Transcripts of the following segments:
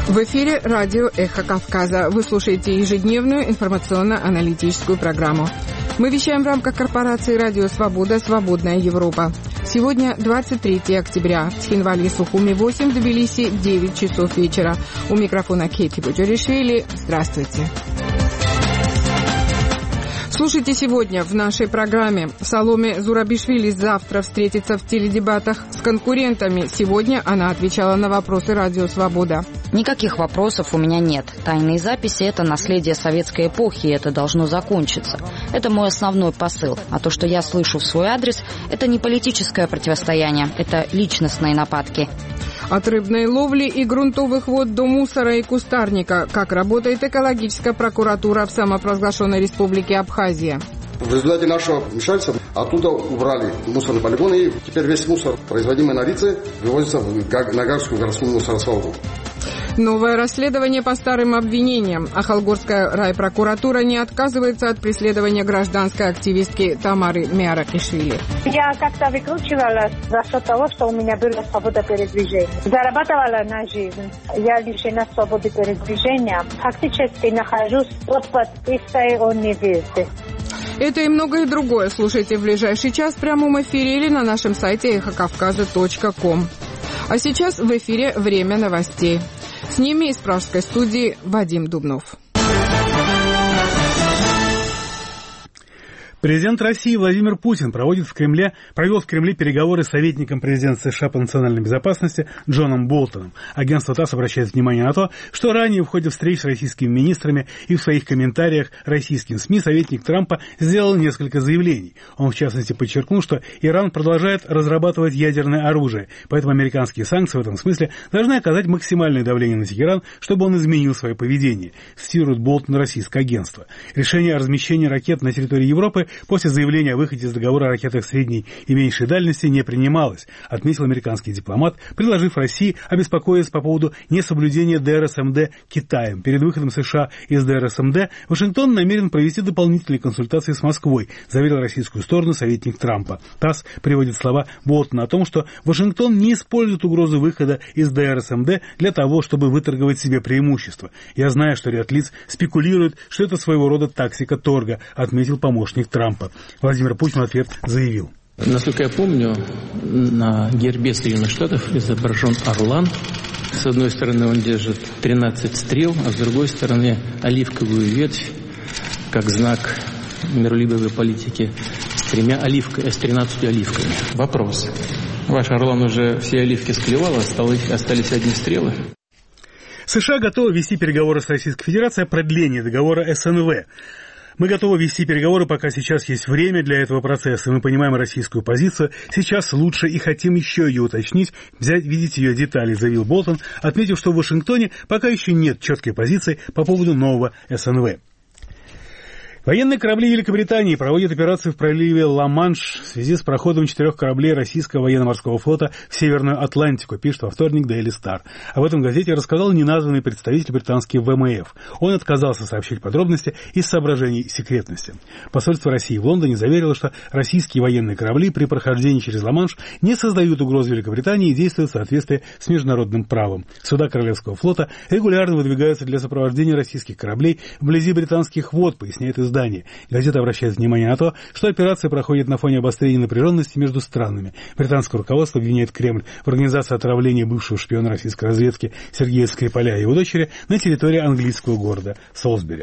В эфире радио «Эхо Кавказа». Вы слушаете ежедневную информационно-аналитическую программу. Мы вещаем в рамках корпорации «Радио Свобода. Свободная Европа». Сегодня 23 октября. В Тхинвале, Сухуми 8, в Тбилиси 9 часов вечера. У микрофона Кейти Буджаришвили. Здравствуйте. Слушайте сегодня в нашей программе. Саломе Зурабишвили завтра встретится в теледебатах с конкурентами. Сегодня она отвечала на вопросы «Радио Свобода». Никаких вопросов у меня нет. Тайные записи – это наследие советской эпохи, и это должно закончиться. Это мой основной посыл. А то, что я слышу в свой адрес, это не политическое противостояние, это личностные нападки. От рыбной ловли и грунтовых вод до мусора и кустарника. Как работает экологическая прокуратура в самопровозглашенной республике Абхазия. В результате нашего вмешательства оттуда убрали мусорный полигон, и теперь весь мусор, производимый на Рице, вывозится на Гагскую городскую мусоросвалку. Новое расследование по старым обвинениям. Ахалгорская райпрокуратура не отказывается от преследования гражданской активистки Тамары Миаракишвили. Я как-то выкручивалась за счет того, что у меня была свобода передвижения. Зарабатывала на жизнь. Я лишена свободы передвижения. Фактически нахожусь под подпиской о невесте. Это и многое другое слушайте в ближайший час в прямом эфире или на нашем сайте эхокавказа.ком. А сейчас в эфире «Время новостей». С ними из пражской студии Вадим Дубнов. Президент России Владимир Путин провел в Кремле переговоры с советником президента США по национальной безопасности Джоном Болтоном. Агентство ТАСС обращает внимание на то, что ранее в ходе встреч с российскими министрами и в своих комментариях российским СМИ советник Трампа сделал несколько заявлений. Он, в частности, подчеркнул, что Иран продолжает разрабатывать ядерное оружие, поэтому американские санкции в этом смысле должны оказать максимальное давление на Тегеран, чтобы он изменил свое поведение, цитирует Болтон российское агентство. Решение о размещении ракет на территории Европы после заявления о выходе из договора о ракетах средней и меньшей дальности не принималось, отметил американский дипломат, предложив России обеспокоиться по поводу несоблюдения ДРСМД Китаем. Перед выходом США из ДРСМД Вашингтон намерен провести дополнительные консультации с Москвой, заверил российскую сторону советник Трампа. ТАСС приводит слова Болтона о том, что Вашингтон не использует угрозу выхода из ДРСМД для того, чтобы выторговать себе преимущество. Я знаю, что ряд лиц спекулирует, что это своего рода тактика торга, отметил помощник Трампа. Владимир Путин в ответ заявил. Насколько я помню, на гербе Соединенных Штатов изображен орлан. С одной стороны он держит 13 стрел, а с другой стороны оливковую ветвь, как знак миролюбивой политики, с 13 оливками. Вопрос. Ваш орлан уже все оливки склевал, остались одни стрелы? США готовы вести переговоры с Российской Федерацией о продлении договора СНВ. Мы готовы вести переговоры, пока сейчас есть время для этого процесса. Мы понимаем российскую позицию. Сейчас лучше и хотим еще ее уточнить, видеть ее детали, заявил Болтон, отметив, что в Вашингтоне пока еще нет четкой позиции по поводу нового СНВ. Военные корабли Великобритании проводят операцию в проливе Ла-Манш в связи с проходом 4 кораблей российского военно-морского флота в Северную Атлантику, пишет во вторник Daily Star. Об этом в газете рассказал неназванный представитель британских ВМФ. Он отказался сообщить подробности из соображений секретности. Посольство России в Лондоне заверило, что российские военные корабли при прохождении через Ла-Манш не создают угрозы Великобритании и действуют в соответствии с международным правом. Суда Королевского флота регулярно выдвигаются для сопровождения российских кораблей вблизи британских вод, поясняет издание. Газета обращает внимание на то, что операция проходит на фоне обострения напряженности между странами. Британское руководство обвиняет Кремль в организации отравления бывшего шпиона российской разведки Сергея Скрипаля и его дочери на территории английского города Солсбери.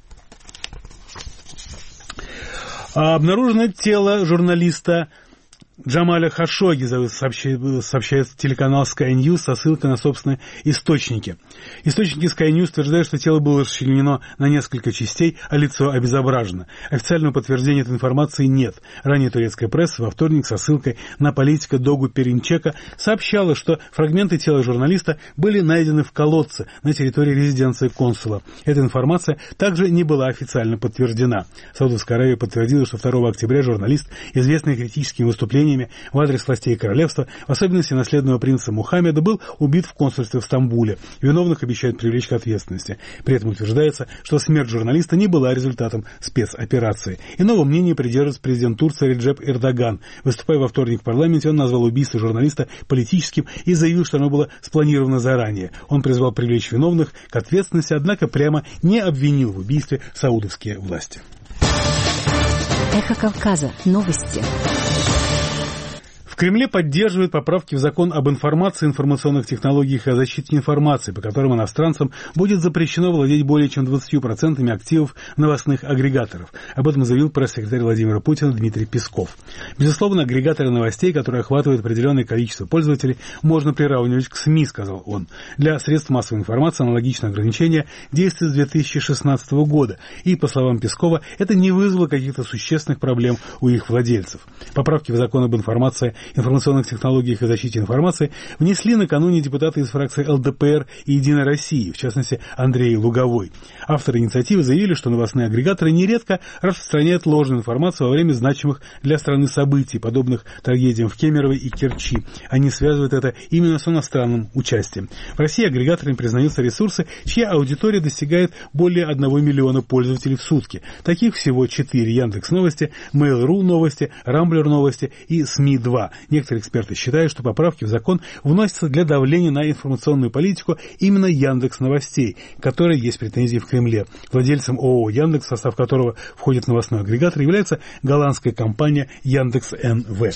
Обнаружено тело журналиста Джамаля Хашогги, сообщает телеканал Sky News со ссылкой на собственные источники. Источники Sky News утверждают, что тело было расчленено на несколько частей, а лицо обезображено. Официального подтверждения этой информации нет. Ранее турецкая пресса во вторник со ссылкой на политика Догу Перинчека сообщала, что фрагменты тела журналиста были найдены в колодце на территории резиденции консула. Эта информация также не была официально подтверждена. Саудовская Аравия подтвердила, что 2 октября журналист, известный критическими выступлениями оскорблениями в адрес властей королевства, в особенности наследного принца Мухаммеда, был убит в консульстве в Стамбуле. Виновных обещают привлечь к ответственности. При этом утверждается, что смерть журналиста не была результатом спецоперации. Иного мнения придерживается президент Турции Реджеп Эрдоган. Выступая во вторник в парламенте, он назвал убийство журналиста политическим и заявил, что оно было спланировано заранее. Он призвал привлечь виновных к ответственности, однако прямо не обвинил в убийстве саудовские власти. Эхо Кавказа. Новости. В Кремле поддерживают поправки в закон об информации, информационных технологиях и о защите информации, по которым иностранцам будет запрещено владеть более чем 20% активов новостных агрегаторов. Об этом заявил пресс-секретарь Владимира Путина Дмитрий Песков. Безусловно, агрегаторы новостей, которые охватывают определенное количество пользователей, можно приравнивать к СМИ, сказал он. Для средств массовой информации аналогичное ограничение действует с 2016 года, и, по словам Пескова, это не вызвало каких-то существенных проблем у их владельцев. Поправки в закон об информации, информационных технологиях и защите информации внесли накануне депутаты из фракции ЛДПР и «Единой России», в частности, Андрей Луговой. Авторы инициативы заявили, что новостные агрегаторы нередко распространяют ложную информацию во время значимых для страны событий, подобных трагедиям в Кемерово и Керчи. Они связывают это именно с иностранным участием. В России агрегаторами признаются ресурсы, чья аудитория достигает более 1 миллиона пользователей в сутки. Таких всего 4: Яндекс.Новости, Mail.ru Новости, Рамблер Новости и СМИ-2. Некоторые эксперты считают, что поправки в закон вносятся для давления на информационную политику именно Яндекс.Новостей, которой есть претензии в Кремле. Владельцем ООО «Яндекс», в состав которого входит новостной агрегатор, является голландская компания Яндекс.НВ.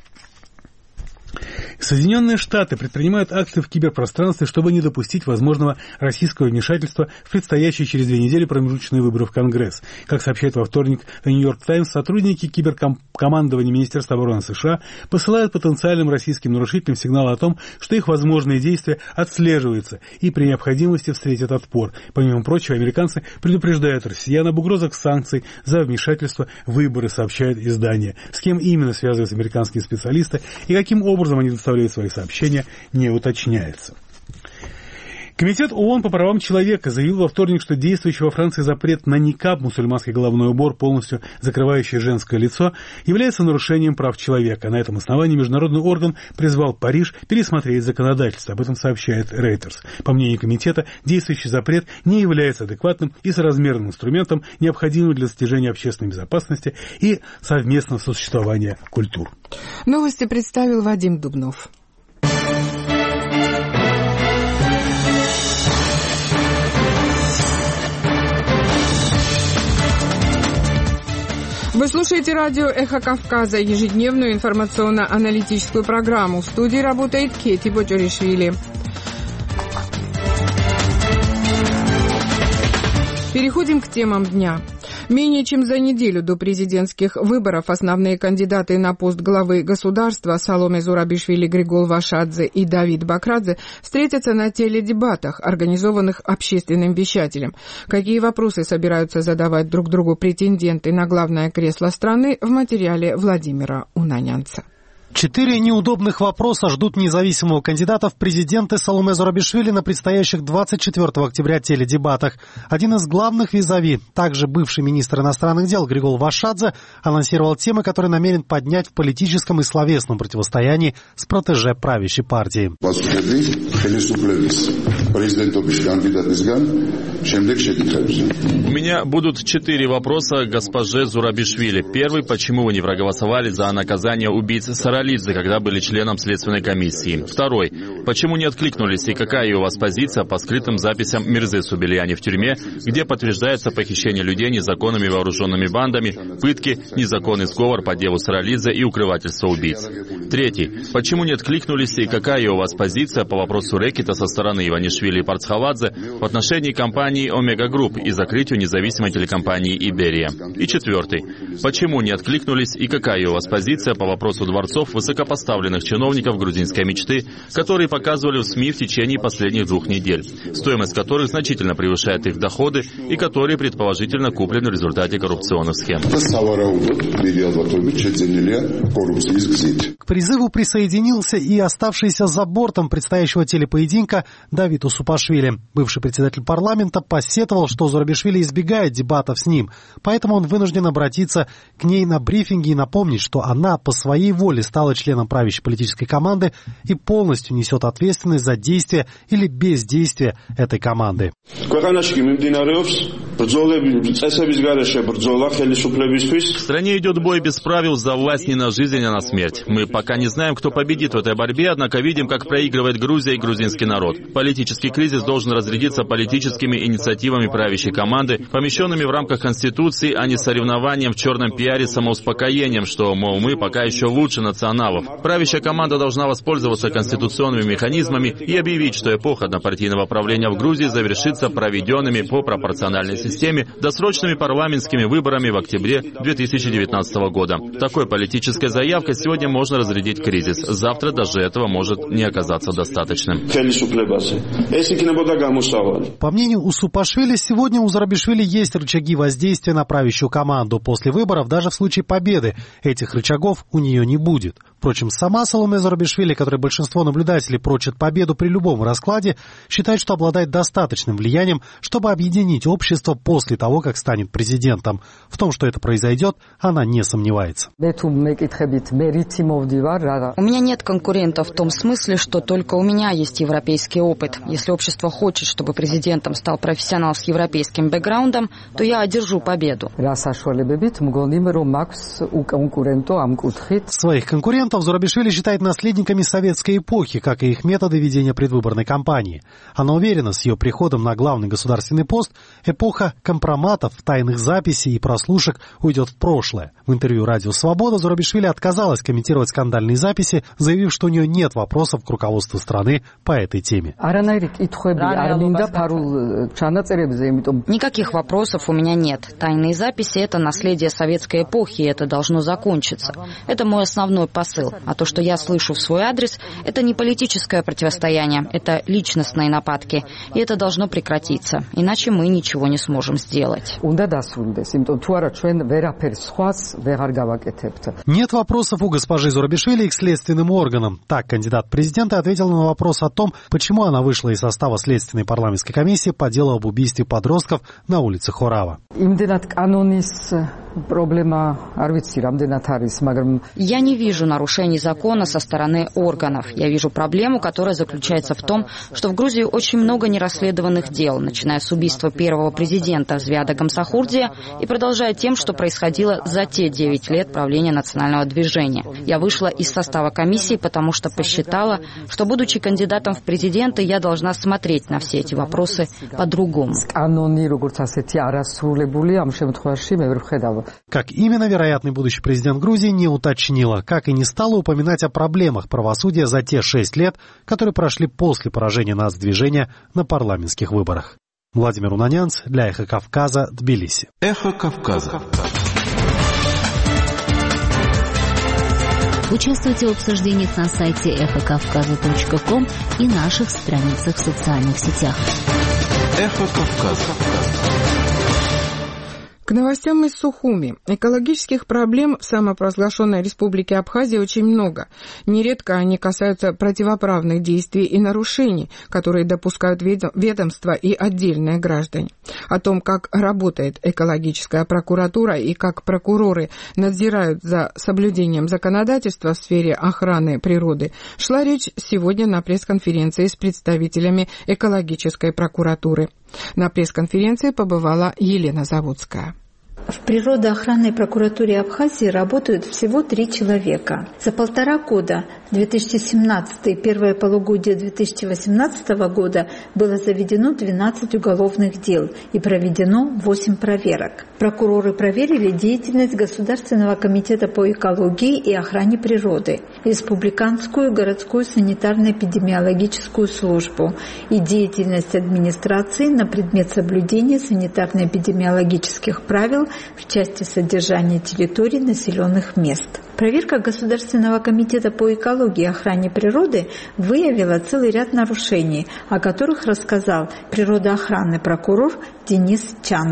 Соединенные Штаты предпринимают акты в киберпространстве, чтобы не допустить возможного российского вмешательства в предстоящие через 2 недели промежуточные выборы в Конгресс. Как сообщает во вторник The New York Times, сотрудники киберкомандования Министерства обороны США посылают потенциальным российским нарушителям сигналы о том, что их возможные действия отслеживаются и при необходимости встретят отпор. Помимо прочего, американцы предупреждают россиян об угрозах санкций за вмешательство в выборы, сообщает издание. С кем именно связываются американские специалисты и каким образом они доставляют свои сообщения, не уточняется. Комитет ООН по правам человека заявил во вторник, что действующий во Франции запрет на никаб, мусульманский головной убор, полностью закрывающий женское лицо, является нарушением прав человека. На этом основании международный орган призвал Париж пересмотреть законодательство. Об этом сообщает Reuters. По мнению комитета, действующий запрет не является адекватным и соразмерным инструментом, необходимым для достижения общественной безопасности и совместного сосуществования культур. Новости представил Вадим Дубнов. Вы слушаете радио «Эхо Кавказа», ежедневную информационно-аналитическую программу. В студии работает Кети Боджоришвили. Переходим к темам дня. Менее чем за неделю до президентских выборов основные кандидаты на пост главы государства Саломе Зурабишвили, Григол Вашадзе и Давид Бакрадзе встретятся на теледебатах, организованных общественным вещателем. Какие вопросы собираются задавать друг другу претенденты на главное кресло страны, в материале Владимира Унанянца. 4 неудобных вопроса ждут независимого кандидата в президенты Саломе Зурабишвили на предстоящих 24 октября теледебатах. Один из главных визави, также бывший министр иностранных дел Григол Вашадзе, анонсировал темы, которые намерен поднять в политическом и словесном противостоянии с протеже правящей партии. У меня будут 4 вопроса к госпоже Зурабишвили. Первый: почему вы не проголосовали за наказание убийц Саралидзе, когда были членом Следственной комиссии? Второй: почему не откликнулись и какая у вас позиция по скрытым записям Мирзы Субельяни в тюрьме, где подтверждается похищение людей незаконными вооруженными бандами, пытки, незаконный сговор по делу Саралидзе и укрывательство убийц? Третий: почему не откликнулись и какая у вас позиция по вопросу рэкета со стороны Иванишвили и Парцхавадзе в отношении компании Омега Групп и закрытию независимой телекомпании Иберия? И четвертый: почему не откликнулись и какая у вас позиция по вопросу дворцов высокопоставленных чиновников грузинской мечты, которые показывали в СМИ в течение последних 2 недель, стоимость которых значительно превышает их доходы и которые предположительно куплены в результате коррупционных схем? К призыву присоединился и оставшийся за бортом предстоящего телепоединка Давид Усупашвили. Бывший председатель парламента посетовал, что Зурабишвили избегает дебатов с ним, поэтому он вынужден обратиться к ней на брифинге и напомнить, что она по своей воле стала стала членом правящей политической команды и полностью несет ответственность за действие или бездействие этой команды. В стране идет бой без правил за власть не на жизнь, а на смерть. Мы пока не знаем, кто победит в этой борьбе, однако видим, как проигрывает Грузия и грузинский народ. Политический кризис должен разрядиться политическими инициативами правящей команды, помещенными в рамках Конституции, а не соревнованием в черном пиаре с самоуспокоением, что, мол, мы пока еще лучше националов. Правящая команда должна воспользоваться конституционными механизмами и объявить, что эпоха однопартийного правления в Грузии завершится проведенными по пропорциональной системе досрочными парламентскими выборами в октябре 2019 года. Такой политической заявкой сегодня можно разрядить кризис. Завтра даже этого может не оказаться достаточным. По мнению Усупашвили, сегодня у Зурабишвили есть рычаги воздействия на правящую команду. После выборов, даже в случае победы, этих рычагов у нее не будет. Впрочем, сама Саломе Зурабишвили, которой большинство наблюдателей прочат победу при любом раскладе, считает, что обладает достаточным влиянием, чтобы объединить общество после того, как станет президентом. В том, что это произойдет, она не сомневается. У меня нет конкурентов в том смысле, что только у меня есть европейский опыт. Если общество хочет, чтобы президентом стал профессионал с европейским бэкграундом, то я одержу победу. Своих конкурентов Зурабишвили считает наследниками советской эпохи, как и их методы ведения предвыборной кампании. Она уверена, с ее приходом на главный государственный пост эпоха компроматов, тайных записей и прослушек уйдет в прошлое. В интервью «Радио Свобода» Зурабишвили отказалась комментировать скандальные записи, заявив, что у нее нет вопросов к руководству страны по этой теме. Никаких вопросов у меня нет. Тайные записи – это наследие советской эпохи, и это должно закончиться. Это мой основной посыл. А то, что я слышу в свой адрес, это не политическое противостояние, это личностные нападки. И это должно прекратиться. Иначе мы ничего не сможем сделать. Нет вопросов у госпожи Зурабишвили к следственным органам. Так кандидат в президенты ответила на вопрос о том, почему она вышла из состава Следственной парламентской комиссии по делу об убийстве подростков на улице Хорава. Я не вижу нарушений закона со стороны органов. Я вижу проблему, которая заключается в том, что в Грузии очень много нерасследованных дел, начиная с убийства первого президента Звиада Гамсахурдия и продолжая тем, что происходило за те 9 лет правления национального движения. Я вышла из состава комиссии, потому что посчитала, что, будучи кандидатом в президенты, я должна смотреть на все эти вопросы по-другому. Как именно вероятный будущий президент Грузии не уточнила, как и не стала упоминать о проблемах правосудия за те 6 лет, которые прошли после поражения нацдвижения на парламентских выборах. Владимир Унанянц для «Эхо Кавказа», Тбилиси. «Эхо Кавказа». Участвуйте в обсуждениях на сайте эхокавказа.ком и наших страницах в социальных сетях. «Эхо Кавказа». К новостям из Сухуми. Экологических проблем в самопровозглашенной республике Абхазия очень много. Нередко они касаются противоправных действий и нарушений, которые допускают ведомства и отдельные граждане. О том, как работает экологическая прокуратура и как прокуроры надзирают за соблюдением законодательства в сфере охраны природы, шла речь сегодня на пресс-конференции с представителями экологической прокуратуры. На пресс-конференции побывала Елена Заводская. В природоохранной прокуратуре Абхазии работают всего 3 человека. За 1,5 года, 2017 и первое полугодие 2018 года, было заведено 12 уголовных дел и проведено 8 проверок. Прокуроры проверили деятельность Государственного комитета по экологии и охране природы, Республиканскую городскую санитарно-эпидемиологическую службу и деятельность администрации на предмет соблюдения санитарно-эпидемиологических правил в части содержания территорий населенных мест. Проверка Государственного комитета по экологии и охране природы выявила целый ряд нарушений, о которых рассказал природоохранный прокурор Денис Чанба.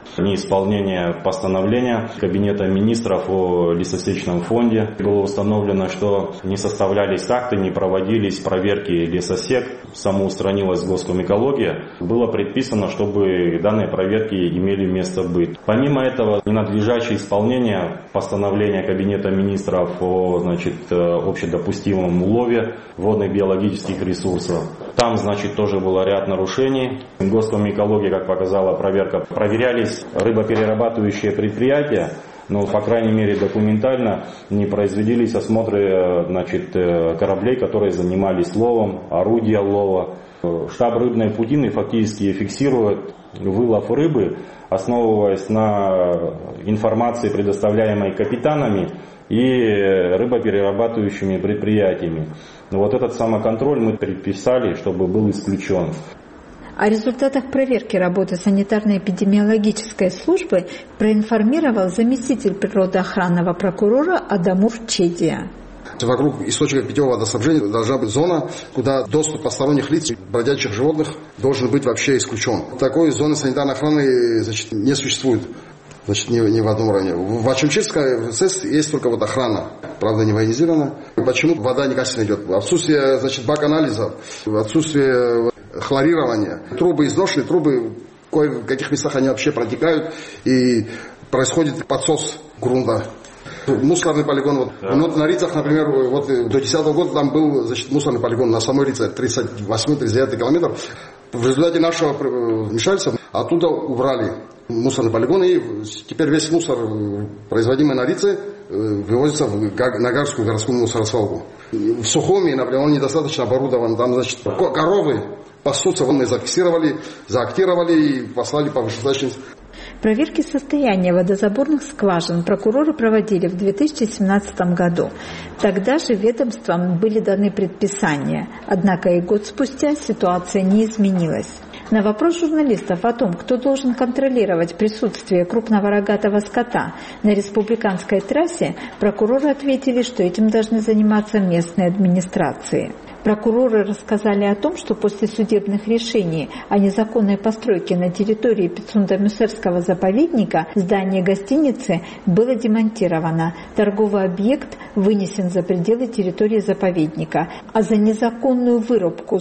неисполнение постановления Кабинета министров о лесосечном фонде. Было установлено, что не составлялись акты, не проводились проверки лесосек, самоустранилась Госкомэкология. Было предписано, чтобы данные проверки имели место быть. Помимо этого, ненадлежащее исполнение постановления Кабинета министров о общедопустимом улове водных биологических ресурсов. Там, тоже было ряд нарушений. Госкомэкология, как показала проверка, проверялись рыбоперерабатывающие предприятия, но, по крайней мере, документально не производились осмотры кораблей, которые занимались ловом, орудия лова. Штаб рыбной паутины фактически фиксирует вылов рыбы, основываясь на информации, предоставляемой капитанами и рыбоперерабатывающими предприятиями. Этот самоконтроль мы предписали, чтобы был исключен. О результатах проверки работы санитарно-эпидемиологической службы проинформировал заместитель природоохранного прокурора Адамур Чедия. Вокруг источника питьевого водоснабжения должна быть зона, куда доступ посторонних лиц, бродячих животных должен быть вообще исключен. Такой зоны санитарной охраны не существует. Ни в одном районе. В Ачимчирской СЭС есть только охрана, правда не военизированная. Почему вода некачественно идет? Отсутствие бак-анализа, отсутствие хлорирования. Трубы изношены, трубы в каких местах они вообще протекают и происходит подсос грунта. Мусорный полигон. На Рицах, например, до 2010 года там был мусорный полигон на самой Рице, 38-39 километр. В результате нашего вмешательства оттуда убрали мусорный полигон, и теперь весь мусор, производимый на Рице, вывозится на Гарскую городскую мусоросвалку. В Сухуми, например, он недостаточно оборудован. Там, коровы пасутся, мы зафиксировали, заактировали и послали по вышестоящим. Проверки состояния водозаборных скважин прокуроры проводили в 2017 году. Тогда же ведомствам были даны предписания, однако и год спустя ситуация не изменилась. На вопрос журналистов о том, кто должен контролировать присутствие крупного рогатого скота на республиканской трассе, прокуроры ответили, что этим должны заниматься местные администрации. Прокуроры рассказали о том, что после судебных решений о незаконной постройке на территории Пицунда-Мюсерского заповедника здание гостиницы было демонтировано, торговый объект вынесен за пределы территории заповедника, а за незаконную вырубку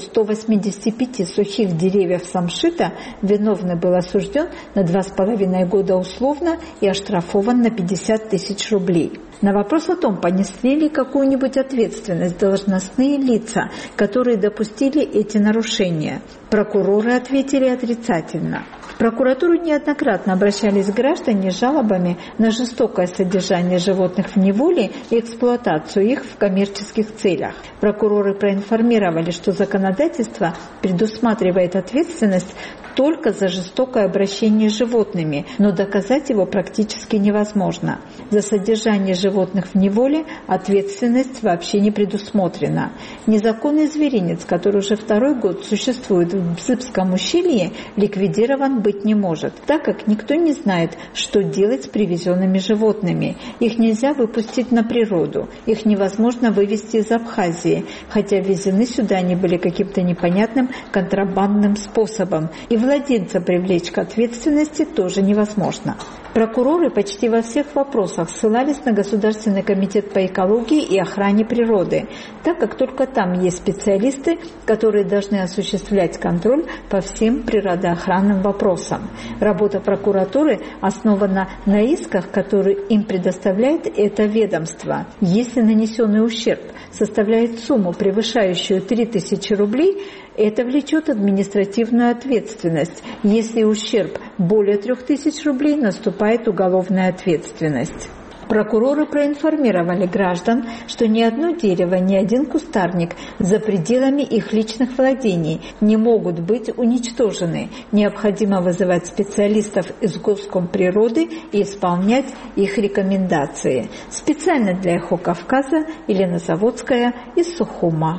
185 сухих деревьев самшита виновный был осужден на 2,5 года условно и оштрафован на 50 тысяч рублей. На вопрос о том, понесли ли какую-нибудь ответственность должностные лица, которые допустили эти нарушения, прокуроры ответили отрицательно. В прокуратуру неоднократно обращались граждане с жалобами на жестокое содержание животных в неволе и эксплуатацию их в коммерческих целях. Прокуроры проинформировали, что законодательство предусматривает ответственность только за жестокое обращение с животными, но доказать его практически невозможно. За содержание животных в неволе ответственность вообще не предусмотрена. Незаконный зверинец, который уже второй год существует в Бзыбском ущелье, ликвидирован быть не может, так как никто не знает, что делать с привезенными животными. Их нельзя выпустить на природу, их невозможно вывезти из Абхазии, хотя ввезены сюда они были каким-то непонятным контрабандным способом, и владельца привлечь к ответственности тоже невозможно. Прокуроры почти во всех вопросах ссылались на Государственный комитет по экологии и охране природы, так как только там есть специалисты, которые должны осуществлять контроль по всем природоохранным вопросам. Работа прокуратуры основана на исках, которые им предоставляет это ведомство. Если нанесенный ущерб составляет сумму, превышающую 3000 рублей, это влечет административную ответственность. Если ущерб более 3000 рублей, наступает уголовная ответственность. Прокуроры проинформировали граждан, что ни одно дерево, ни один кустарник за пределами их личных владений не могут быть уничтожены. Необходимо вызывать специалистов из Госкомприроды и исполнять их рекомендации. Специально для «Эхо Кавказа» Елена Заводская из Сухума.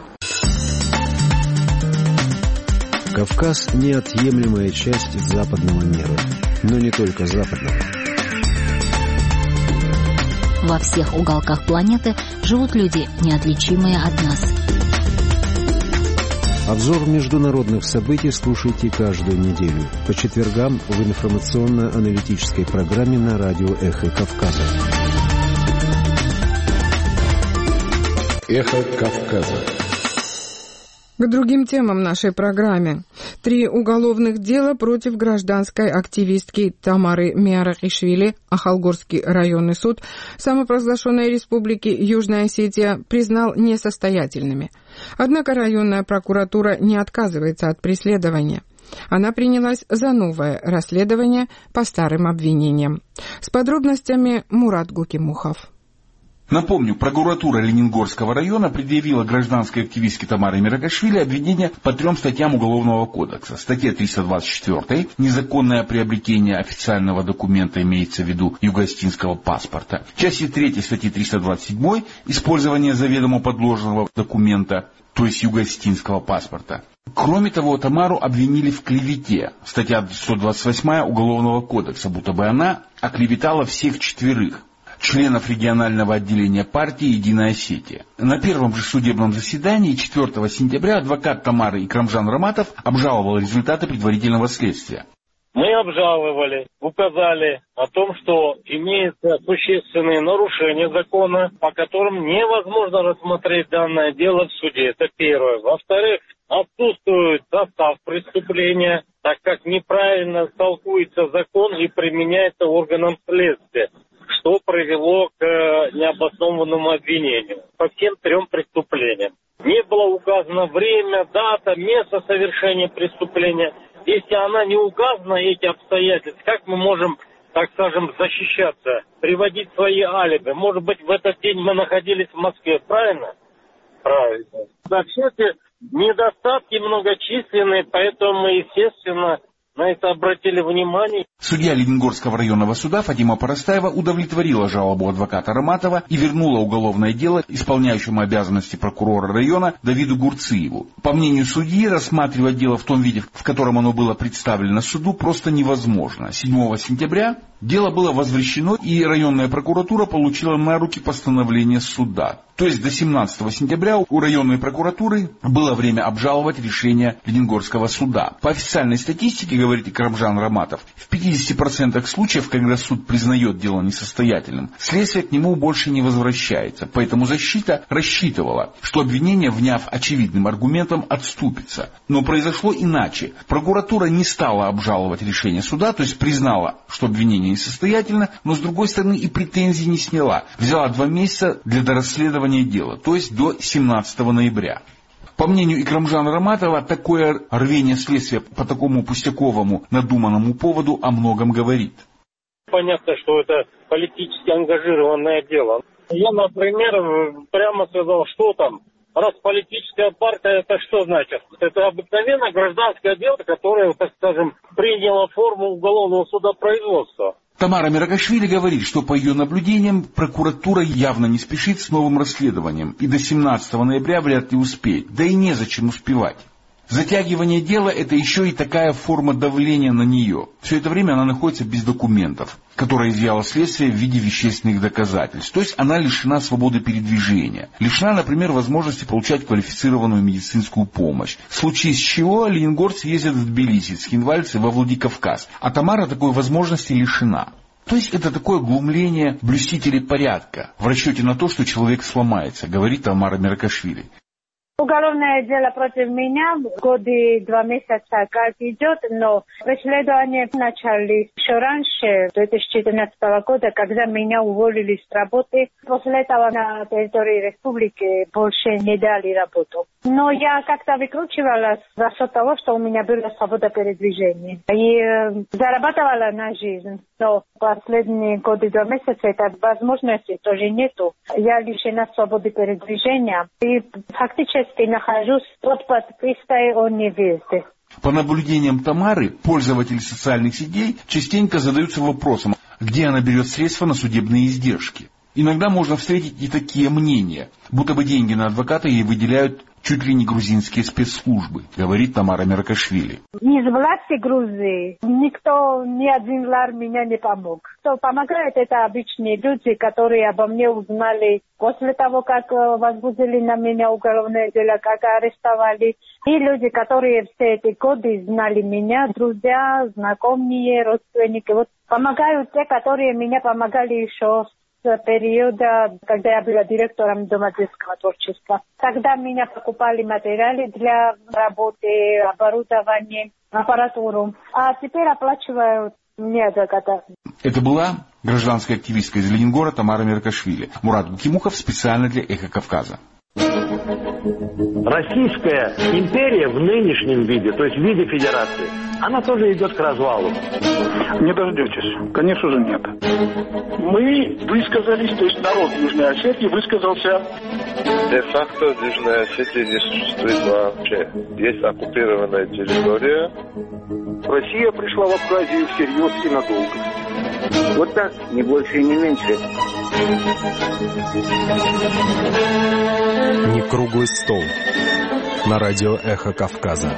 Кавказ – неотъемлемая часть западного мира, но не только западного. Во всех уголках планеты живут люди, неотличимые от нас. Обзор международных событий слушайте каждую неделю по четвергам в информационно-аналитической программе на радио «Эхо Кавказа». «Эхо Кавказа». К другим темам нашей программы. 3 уголовных дела против гражданской активистки Тамары Миарахишвили Ахалгорский районный суд самопровозглашенной республики Южная Осетия признал несостоятельными. Однако районная прокуратура не отказывается от преследования. Она принялась за новое расследование по старым обвинениям. С подробностями Мурат Гукимухов. Напомню, прокуратура Ленингорского района предъявила гражданской активистке Тамаре Миарахишвили обвинения по 3 статьям Уголовного кодекса. Статья 324 – незаконное приобретение официального документа, имеется в виду юго-осетинского паспорта. В части 3 статьи 327 – использование заведомо подложного документа, то есть юго-осетинского паспорта. Кроме того, Тамару обвинили в клевете. Статья 128 Уголовного кодекса, будто бы она оклеветала всех 4 членов регионального отделения партии «Единая Осетия». На первом же судебном заседании 4 сентября адвокат Тамары Икрамжан Раматов обжаловал результаты предварительного следствия. Мы обжаловали, указали о том, что имеются существенные нарушения закона, по которым невозможно рассмотреть данное дело в суде. Это первое. Во-вторых, отсутствует состав преступления, так как неправильно толкуется закон и применяется органом следствия, что привело к необоснованному обвинению по всем 3 преступлениям. Не было указано время, дата, место совершения преступления. Если она не указана, эти обстоятельства, как мы можем, так скажем, защищаться, приводить свои алиби? Может быть, в этот день мы находились в Москве, правильно? Правильно. Да, все эти недостатки многочисленные, поэтому мы, естественно, на это обратили внимание. Судья Ленингорского районного суда Фатима Парастаева удовлетворила жалобу адвоката Раматова и вернула уголовное дело исполняющему обязанности прокурора района Давиду Гурциеву. По мнению судьи, рассматривать дело в том виде, в котором оно было представлено суду, просто невозможно. 7 сентября дело было возвращено, и районная прокуратура получила на руки постановление суда. То есть до 17 сентября у районной прокуратуры было время обжаловать решение Ленингорского суда. По официальной статистике, говорит Икрамжан Раматов, в 50% случаев, когда суд признает дело несостоятельным, следствие к нему больше не возвращается. Поэтому защита рассчитывала, что обвинение, вняв очевидным аргументом, отступится. Но произошло иначе. Прокуратура не стала обжаловать решение суда, то есть признала, что обвинение несостоятельно, но с другой стороны и претензий не сняла. Взяла 2 месяца для дорасследования дела, то есть до 17 ноября. По мнению Икрамжана Раматова, такое рвение следствия по такому пустяковому надуманному поводу о многом говорит. Понятно, что это политически ангажированное дело. Я, например, прямо сказал, что там, раз политическая партия, это что значит? Это обыкновенное гражданское дело, которое, так скажем, приняло форму уголовного судопроизводства. Тамара Миарахишвили говорит, что по ее наблюдениям прокуратура явно не спешит с новым расследованием и до 17 ноября вряд ли успеет, да и незачем успевать. Затягивание дела – это еще и такая форма давления на нее. Все это время она находится без документов, которые изъяло следствие в виде вещественных доказательств. То есть она лишена свободы передвижения. Лишена, например, возможности получать квалифицированную медицинскую помощь. В случае с чего ленингорцы ездят в Тбилиси, цхинвальцы во Владикавказ. А Тамара такой возможности лишена. То есть это такое глумление блюстителей порядка в расчете на то, что человек сломается, говорит Тамара Миарахишвили. Уголовное дело против меня годы 2 месяца как идет, но преследование начали еще раньше, 2014 года, когда меня уволили с работы. После этого на территории республики больше не дали работу. Но я как-то выкручивалась за счет того, что у меня была свобода передвижения. И зарабатывала на жизнь. Но последние годы 2 месяца этой возможности тоже нету. Я лишена свободы передвижения. И фактически нахожусь под подпиской о невесте. По наблюдениям Тамары, пользователи социальных сетей частенько задаются вопросом, где она берет средства на судебные издержки. Иногда можно встретить и такие мнения, будто бы деньги на адвоката ей выделяют чуть ли не грузинские спецслужбы, говорит Тамара Меркашвили. Из власти Грузии никто, ни один лар меня не помог. Кто помогает, это обычные люди, которые обо мне узнали после того, как возбудили на меня уголовное дело, как арестовали. И люди, которые все эти годы знали меня, друзья, знакомые, родственники. Вот помогают те, которые меня помогали еще с периода, когда я была директором Дома детского творчества. Тогда меня покупали материалы для работы, оборудование, аппаратуру. А теперь оплачивают мне адвоката. Это была гражданская активистка из Ленинграда Тамара Меркашвили. Мурат Гукимухов специально для «Эхо Кавказа». Российская империя в нынешнем виде, то есть в виде федерации, она тоже идет к развалу. Не дождетесь. Конечно же нет. Мы высказались, то есть народ Южной Осетии высказался. Де-факто Южной Осетии не существует вообще. Есть оккупированная территория. Россия пришла в Абхазию всерьез и надолго. Вот так, не больше и не меньше. Не круглый стол. На радио «Эхо Кавказа».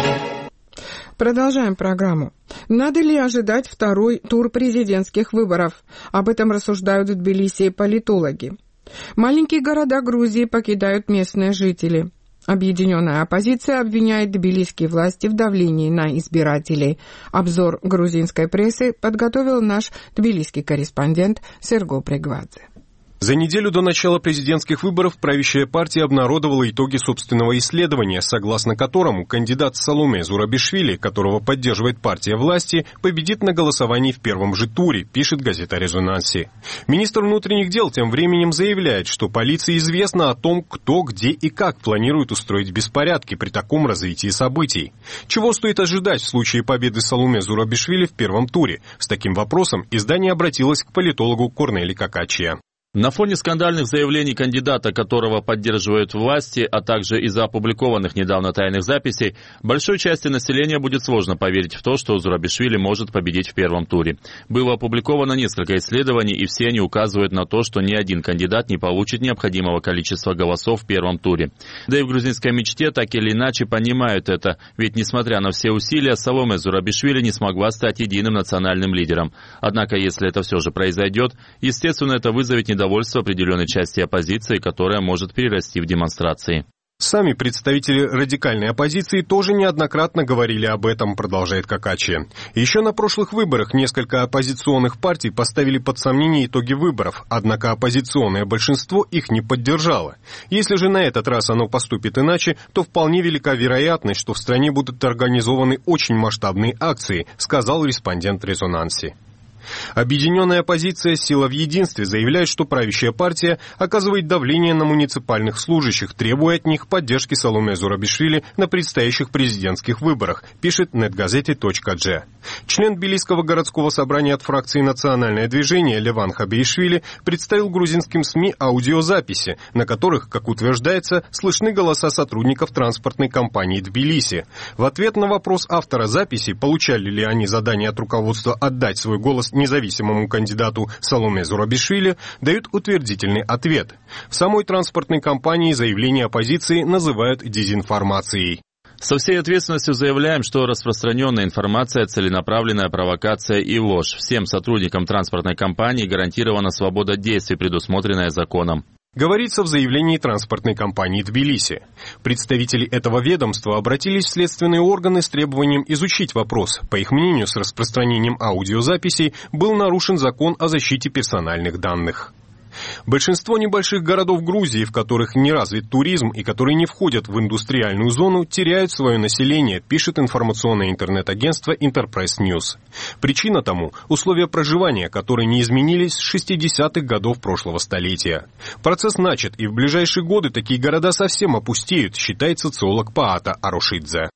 Продолжаем программу. Надо ли ожидать второй тур президентских выборов? Об этом рассуждают в Тбилиси политологи. Маленькие города Грузии покидают местные жители. Объединенная оппозиция обвиняет тбилисские власти в давлении на избирателей. Обзор грузинской прессы подготовил наш тбилисский корреспондент Серго Прегвадзе. За неделю до начала президентских выборов правящая партия обнародовала итоги собственного исследования, согласно которому кандидат Саломе Зурабишвили, которого поддерживает партия власти, победит на голосовании в первом же туре, пишет газета «Резонанси». Министр внутренних дел тем временем заявляет, что полиции известно о том, кто, где и как планирует устроить беспорядки при таком развитии событий. Чего стоит ожидать в случае победы Саломе Зурабишвили в первом туре? С таким вопросом издание обратилось к политологу Корнели Какачия. На фоне скандальных заявлений кандидата, которого поддерживают власти, а также из-за опубликованных недавно тайных записей, большой части населения будет сложно поверить в то, что Зурабишвили может победить в первом туре. Было опубликовано несколько исследований, и все они указывают на то, что ни один кандидат не получит необходимого количества голосов в первом туре. Да и в грузинской мечте так или иначе понимают это, ведь несмотря на все усилия, Саломе Зурабишвили не смогла стать единым национальным лидером. Однако, если это все же произойдет, естественно, это вызовет недовольство определенной части оппозиции, которая может перерасти в демонстрации. Сами представители радикальной оппозиции тоже неоднократно говорили об этом, продолжает Какачи. Еще на прошлых выборах несколько оппозиционных партий поставили под сомнение итоги выборов, однако оппозиционное большинство их не поддержало. Если же на этот раз оно поступит иначе, то вполне велика вероятность, что в стране будут организованы очень масштабные акции, сказал респондент «Резонанси». Объединенная оппозиция «Сила в единстве» заявляет, что правящая партия оказывает давление на муниципальных служащих, требуя от них поддержки Саломе Зурабишвили на предстоящих президентских выборах, пишет netgazeti.g. Член Тбилисского городского собрания от фракции «Национальное движение» Леван Хабиишвили представил грузинским СМИ аудиозаписи, на которых, как утверждается, слышны голоса сотрудников транспортной компании Тбилиси. В ответ на вопрос автора записи, получали ли они задание от руководства отдать свой голос независимому кандидату Саломе Зурабишвили, дают утвердительный ответ. В самой транспортной компании заявление оппозиции называют дезинформацией. Со всей ответственностью заявляем, что распространенная информация, целенаправленная провокация и ложь. Всем сотрудникам транспортной компании гарантирована свобода действий, предусмотренная законом. Говорится в заявлении транспортной компании Тбилиси. Представители этого ведомства обратились в следственные органы с требованием изучить вопрос. По их мнению, с распространением аудиозаписей был нарушен закон о защите персональных данных. Большинство небольших городов Грузии, в которых не развит туризм и которые не входят в индустриальную зону, теряют свое население, пишет информационное интернет-агентство Interpress News. Причина тому – условия проживания, которые не изменились с 60-х годов прошлого столетия. Процесс начат, и в ближайшие годы такие города совсем опустеют, считает социолог Паата Арошидзе.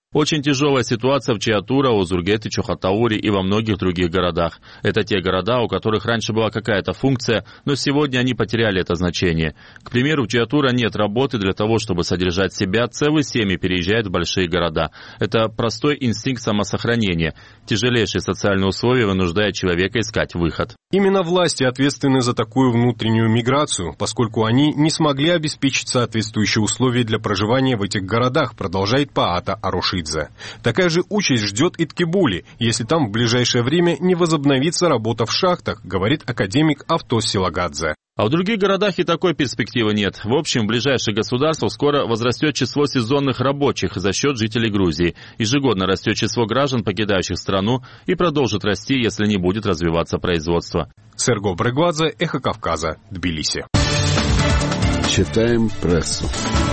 Очень тяжелая ситуация в Чиатура, Озургете, Чохотауре и во многих других городах. Это те города, у которых раньше была какая-то функция, но сегодня они потеряли это значение. К примеру, в Чиатура нет работы для того, чтобы содержать себя, целые семьи переезжают в большие города. Это простой инстинкт самосохранения. Тяжелейшие социальные условия вынуждают человека искать выход. Именно власти ответственны за такую внутреннюю миграцию, поскольку они не смогли обеспечить соответствующие условия для проживания в этих городах, продолжает Паата Арушидзе. Такая же участь ждет и Ткибули, если там в ближайшее время не возобновится работа в шахтах, говорит академик Автос Силагадзе. А в других городах и такой перспективы нет. В общем, в ближайших государствах скоро возрастет число сезонных рабочих за счет жителей Грузии. Ежегодно растет число граждан, покидающих страну, и продолжит расти, если не будет развиваться производство. Серго Брегвадзе, Эхо Кавказа, Тбилиси. Читаем прессу.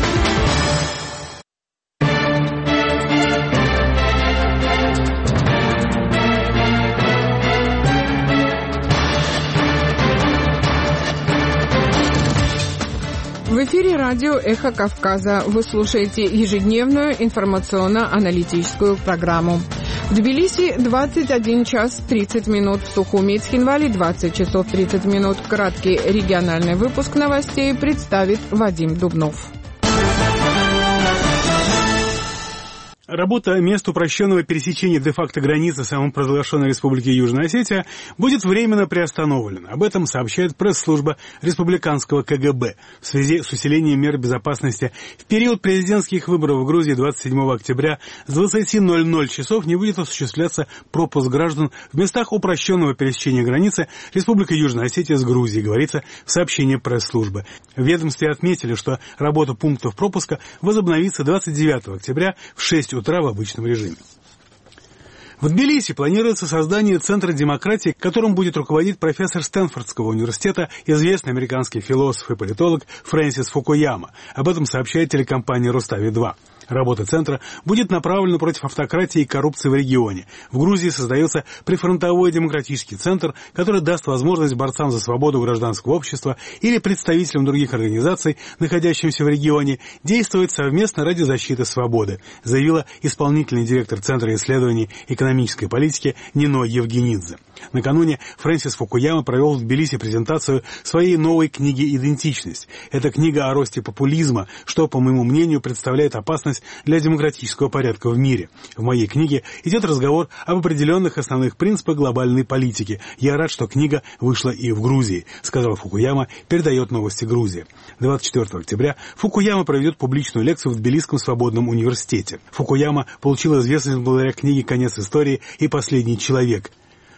В эфире радио «Эхо Кавказа». Вы слушаете ежедневную информационно-аналитическую программу. В Тбилиси 21 час 30 минут, в Сухуми и Цхинвале 20 часов 30 минут. Краткий региональный выпуск новостей представит Вадим Дубнов. Работа мест упрощенного пересечения де-факто границы самопровозглашенной Республики Южная Осетия будет временно приостановлена. Об этом сообщает пресс-служба республиканского КГБ в связи с усилением мер безопасности. В период президентских выборов в Грузии 27 октября с 20:00 часов не будет осуществляться пропуск граждан в местах упрощенного пересечения границы Республика Южная Осетия с Грузией, говорится в сообщении пресс-службы. В ведомстве отметили, что работа пунктов пропуска возобновится 29 октября в 6 утра в обычном режиме. В Тбилиси планируется создание Центра демократии, которым будет руководить профессор Стэнфордского университета, известный американский философ и политолог Фрэнсис Фукуяма. Об этом сообщает телекомпания «Рустави-2». Работа центра будет направлена против автократии и коррупции в регионе. В Грузии создается прифронтовой демократический центр, который даст возможность борцам за свободу гражданского общества или представителям других организаций, находящимся в регионе, действовать совместно ради защиты свободы, заявила исполнительный директор Центра исследований экономической политики Нино Евгенидзе. Накануне Фрэнсис Фукуяма провел в Тбилиси презентацию своей новой книги «Идентичность». Это книга о росте популизма, что, по моему мнению, представляет опасность для демократического порядка в мире. В моей книге идет разговор об определенных основных принципах глобальной политики. Я рад, что книга вышла и в Грузии, сказал Фукуяма, передает новости Грузии. 24 октября Фукуяма проведет публичную лекцию в Тбилисском свободном университете. Фукуяма получил известность благодаря книге «Конец истории» и «Последний человек».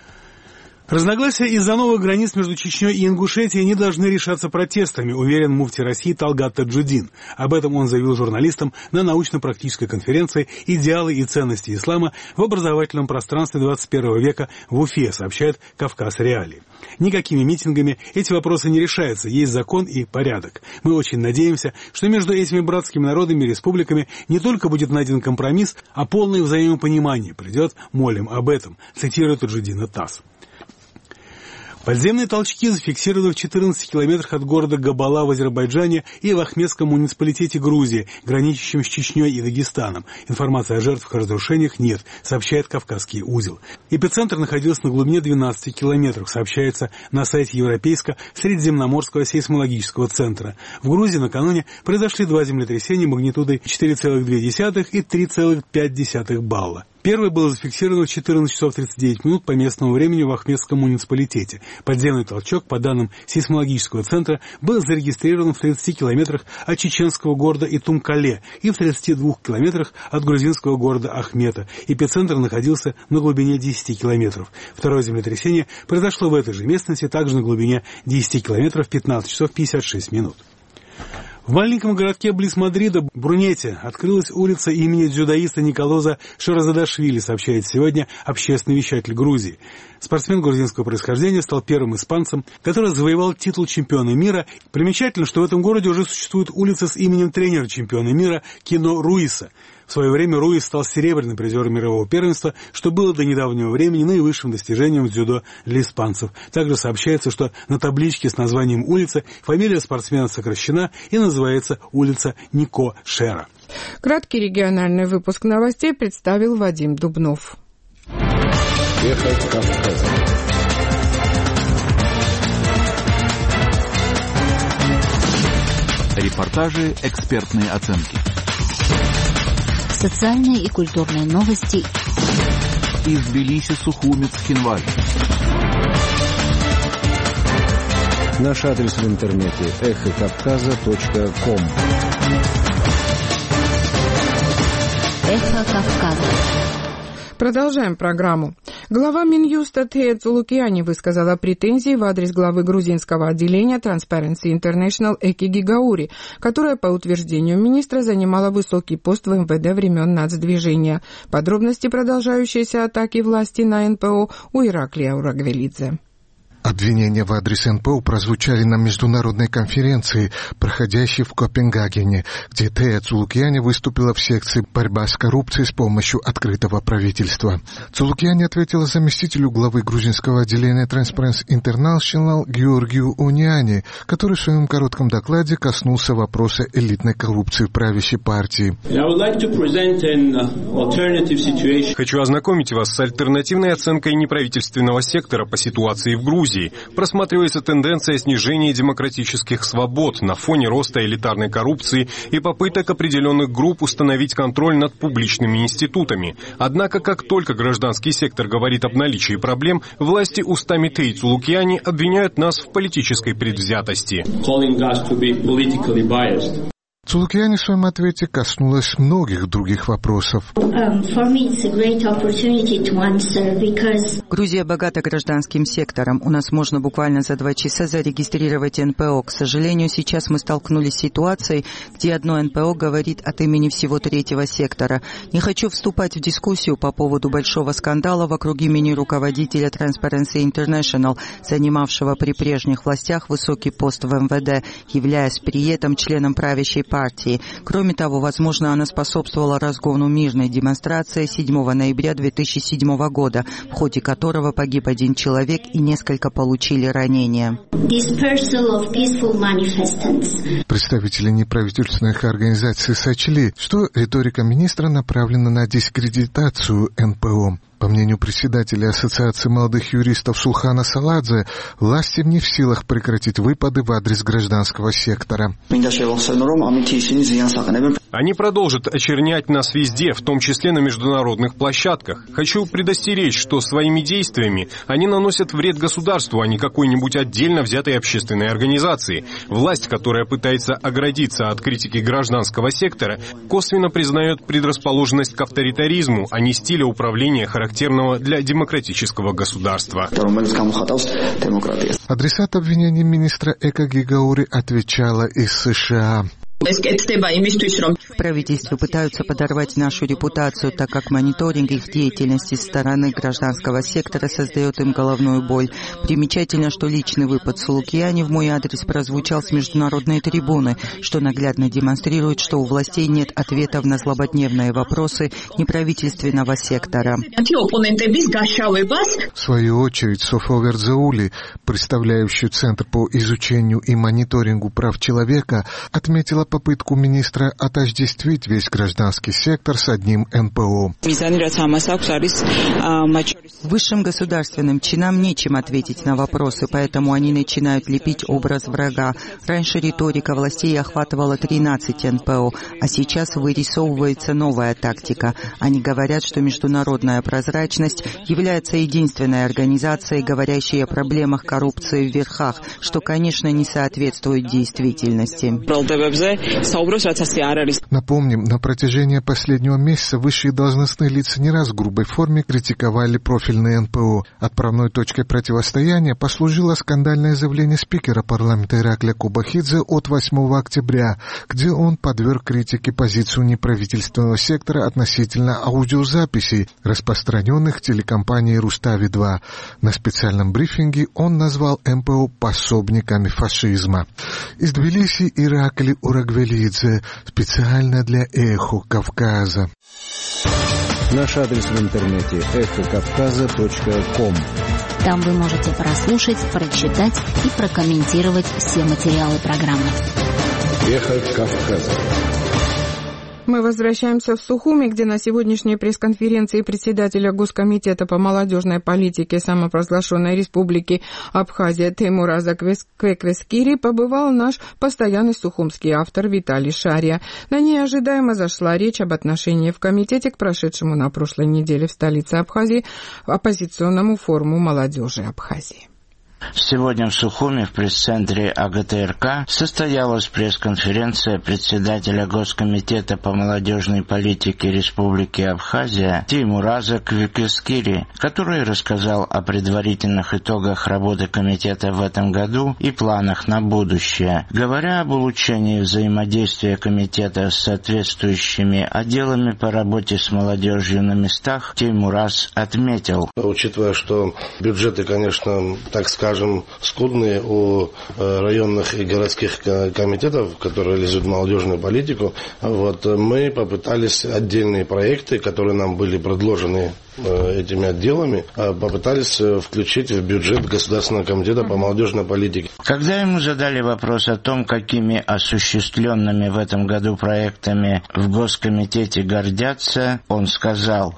Разногласия из-за новых границ между Чечней и Ингушетией не должны решаться протестами, уверен муфти России Талгат Таджудин. Об этом он заявил журналистам на научно-практической конференции «Идеалы и ценности ислама в образовательном пространстве 21 века» в Уфе, сообщает «Кавказ Реалии». Никакими митингами эти вопросы не решаются, есть закон и порядок. Мы очень надеемся, что между этими братскими народами и республиками не только будет найден компромисс, а полное взаимопонимание придет, молим об этом, цитирует Таджудина ТАСС. Подземные толчки зафиксированы в 14 километрах от города Габала в Азербайджане и в Ахмедском муниципалитете Грузии, граничащем с Чечней и Дагестаном. Информации о жертвах и разрушениях нет, сообщает Кавказский узел. Эпицентр находился на глубине 12 километров, сообщается на сайте Европейско-Средиземноморского сейсмологического центра. В Грузии накануне произошли два землетрясения магнитудой 4,2 и 3,5 балла. Первый был зафиксирован в 14 часов 39 минут по местному времени в Ахмедском муниципалитете. Подземный толчок, по данным сейсмологического центра, был зарегистрирован в 30 километрах от чеченского города Итум-Кале и в 32 километрах от грузинского города Ахмета. Эпицентр находился на глубине 10 километров. Второе землетрясение произошло в этой же местности, также на глубине 10 километров, в 15 часов 56 минут. В маленьком городке близ Мадрида, Брунете, открылась улица имени дзюдоиста Николоза Шеразадашвили, сообщает сегодня общественный вещатель Грузии. Спортсмен грузинского происхождения стал первым испанцем, который завоевал титул чемпиона мира. Примечательно, что в этом городе уже существует улица с именем тренера чемпиона мира Кино Руиса. В свое время Руис стал серебряным призером мирового первенства, что было до недавнего времени наивысшим достижением в дзюдо для испанцев. Также сообщается, что на табличке с названием улицы фамилия спортсмена сокращена и называется улица Нико Шера. Краткий региональный выпуск новостей представил Вадим Дубнов. Эхо Кавказа. Репортажи, экспертные оценки. Социальные и культурные новости. Из Тбилиси, Сухумец, Хинваль. Наш адрес в интернете эхокавказа.ком. Эхо Кавказа. Продолжаем программу. Глава Минюста Тея Цулукиани высказала претензии в адрес главы грузинского отделения Transparency International Эки Гигаури, которая, по утверждению министра, занимала высокий пост в МВД времен нацдвижения. Подробности продолжающейся атаки власти на НПО у Ираклия Урагвелидзе. Обвинения в адрес НПО прозвучали на международной конференции, проходящей в Копенгагене, где Тея Цулукиани выступила в секции «Борьба с коррупцией» с помощью открытого правительства. Цулукиани ответила заместителю главы грузинского отделения Transparency International Георгию Униани, который в своем коротком докладе коснулся вопроса элитной коррупции в правящей партии. Хочу ознакомить вас с альтернативной оценкой неправительственного сектора по ситуации в Грузии. Просматривается тенденция снижения демократических свобод на фоне роста элитарной коррупции и попыток определенных групп установить контроль над публичными институтами. Однако, как только гражданский сектор говорит об наличии проблем, власти устами Теи Цулукиани обвиняют нас в политической предвзятости. Цулукиани в своем ответе коснулась многих других вопросов. Грузия богата гражданским сектором. У нас можно буквально за 2 часа зарегистрировать НПО. К сожалению, сейчас мы столкнулись с ситуацией, где одно НПО говорит от имени всего третьего сектора. Не хочу вступать в дискуссию по поводу большого скандала вокруг имени руководителя Transparency International, занимавшего при прежних властях высокий пост в МВД, являясь при этом членом правящей партии. Кроме того, возможно, она способствовала разгону мирной демонстрации 7 ноября 2007 года, в ходе которого погиб 1 человек и несколько получили ранения. Представители неправительственных организаций сочли, что риторика министра направлена на дискредитацию НПО. По мнению председателя Ассоциации молодых юристов Сулхана Саладзе, власти не в силах прекратить выпады в адрес гражданского сектора. Они продолжат очернять нас везде, в том числе на международных площадках. Хочу предостеречь, что своими действиями они наносят вред государству, а не какой-нибудь отдельно взятой общественной организации. Власть, которая пытается оградиться от критики гражданского сектора, косвенно признает предрасположенность к авторитаризму, а не стиля управления, характерного для демократического государства. Адресат обвинений министра Эка Гигаури отвечала из США. В правительстве пытаются подорвать нашу репутацию, так как мониторинг их деятельности со стороны гражданского сектора создает им головную боль. Примечательно, что личный выпад Цулукиани в мой адрес прозвучал с международной трибуны, что наглядно демонстрирует, что у властей нет ответов на злободневные вопросы неправительственного сектора. В свою очередь, Софо Верзаули, представляющий Центр по изучению и мониторингу прав человека, отметила попытку министра отождествить весь гражданский сектор с одним НПО. Высшим государственным чинам нечем ответить на вопросы, поэтому они начинают лепить образ врага. Раньше риторика властей охватывала 13 НПО, а сейчас вырисовывается новая тактика. Они говорят, что международная прозрачность является единственной организацией, говорящей о проблемах коррупции в верхах, что, конечно, не соответствует действительности. Напомним, на протяжении последнего месяца высшие должностные лица не раз в грубой форме критиковали профильные НПО. Отправной точкой противостояния послужило скандальное заявление спикера парламента Ираклия Кубахидзе от 8 октября, где он подверг критике позицию неправительственного сектора относительно аудиозаписей, распространенных телекомпанией Рустави-2. На специальном брифинге он назвал НПО пособниками фашизма. Из Тбилиси Ираклий Урагвелидзе, специально для «Эхо Кавказа». Наш адрес в интернете эхокавказа.ком. Там вы можете прослушать, прочитать и прокомментировать все материалы программы. Эхо Кавказа. Мы возвращаемся в Сухуми, где на сегодняшней пресс-конференции председателя Госкомитета по молодежной политике самопровозглашенной республики Абхазия Теймураза Квеквескири побывал наш постоянный сухумский автор Виталий Шария. На ней ожидаемо зашла речь об отношении в комитете к прошедшему на прошлой неделе в столице Абхазии оппозиционному форуму молодежи Абхазии. Сегодня в Сухуми в пресс-центре АГТРК состоялась пресс-конференция председателя Госкомитета по молодежной политике Республики Абхазия Теймураза Квеквескири, который рассказал о предварительных итогах работы комитета в этом году и планах на будущее. Говоря об улучшении взаимодействия комитета с соответствующими отделами по работе с молодежью на местах, Теймураз отметил: учитывая, что бюджеты, конечно, так скажем, скудные у районных и городских комитетов, которые реализуют молодежную политику, мы попытались отдельные проекты, которые нам были предложены этими отделами, попытались включить в бюджет Государственного комитета по молодежной политике. Когда ему задали вопрос о том, какими осуществленными в этом году проектами в Госкомитете гордятся, он сказал: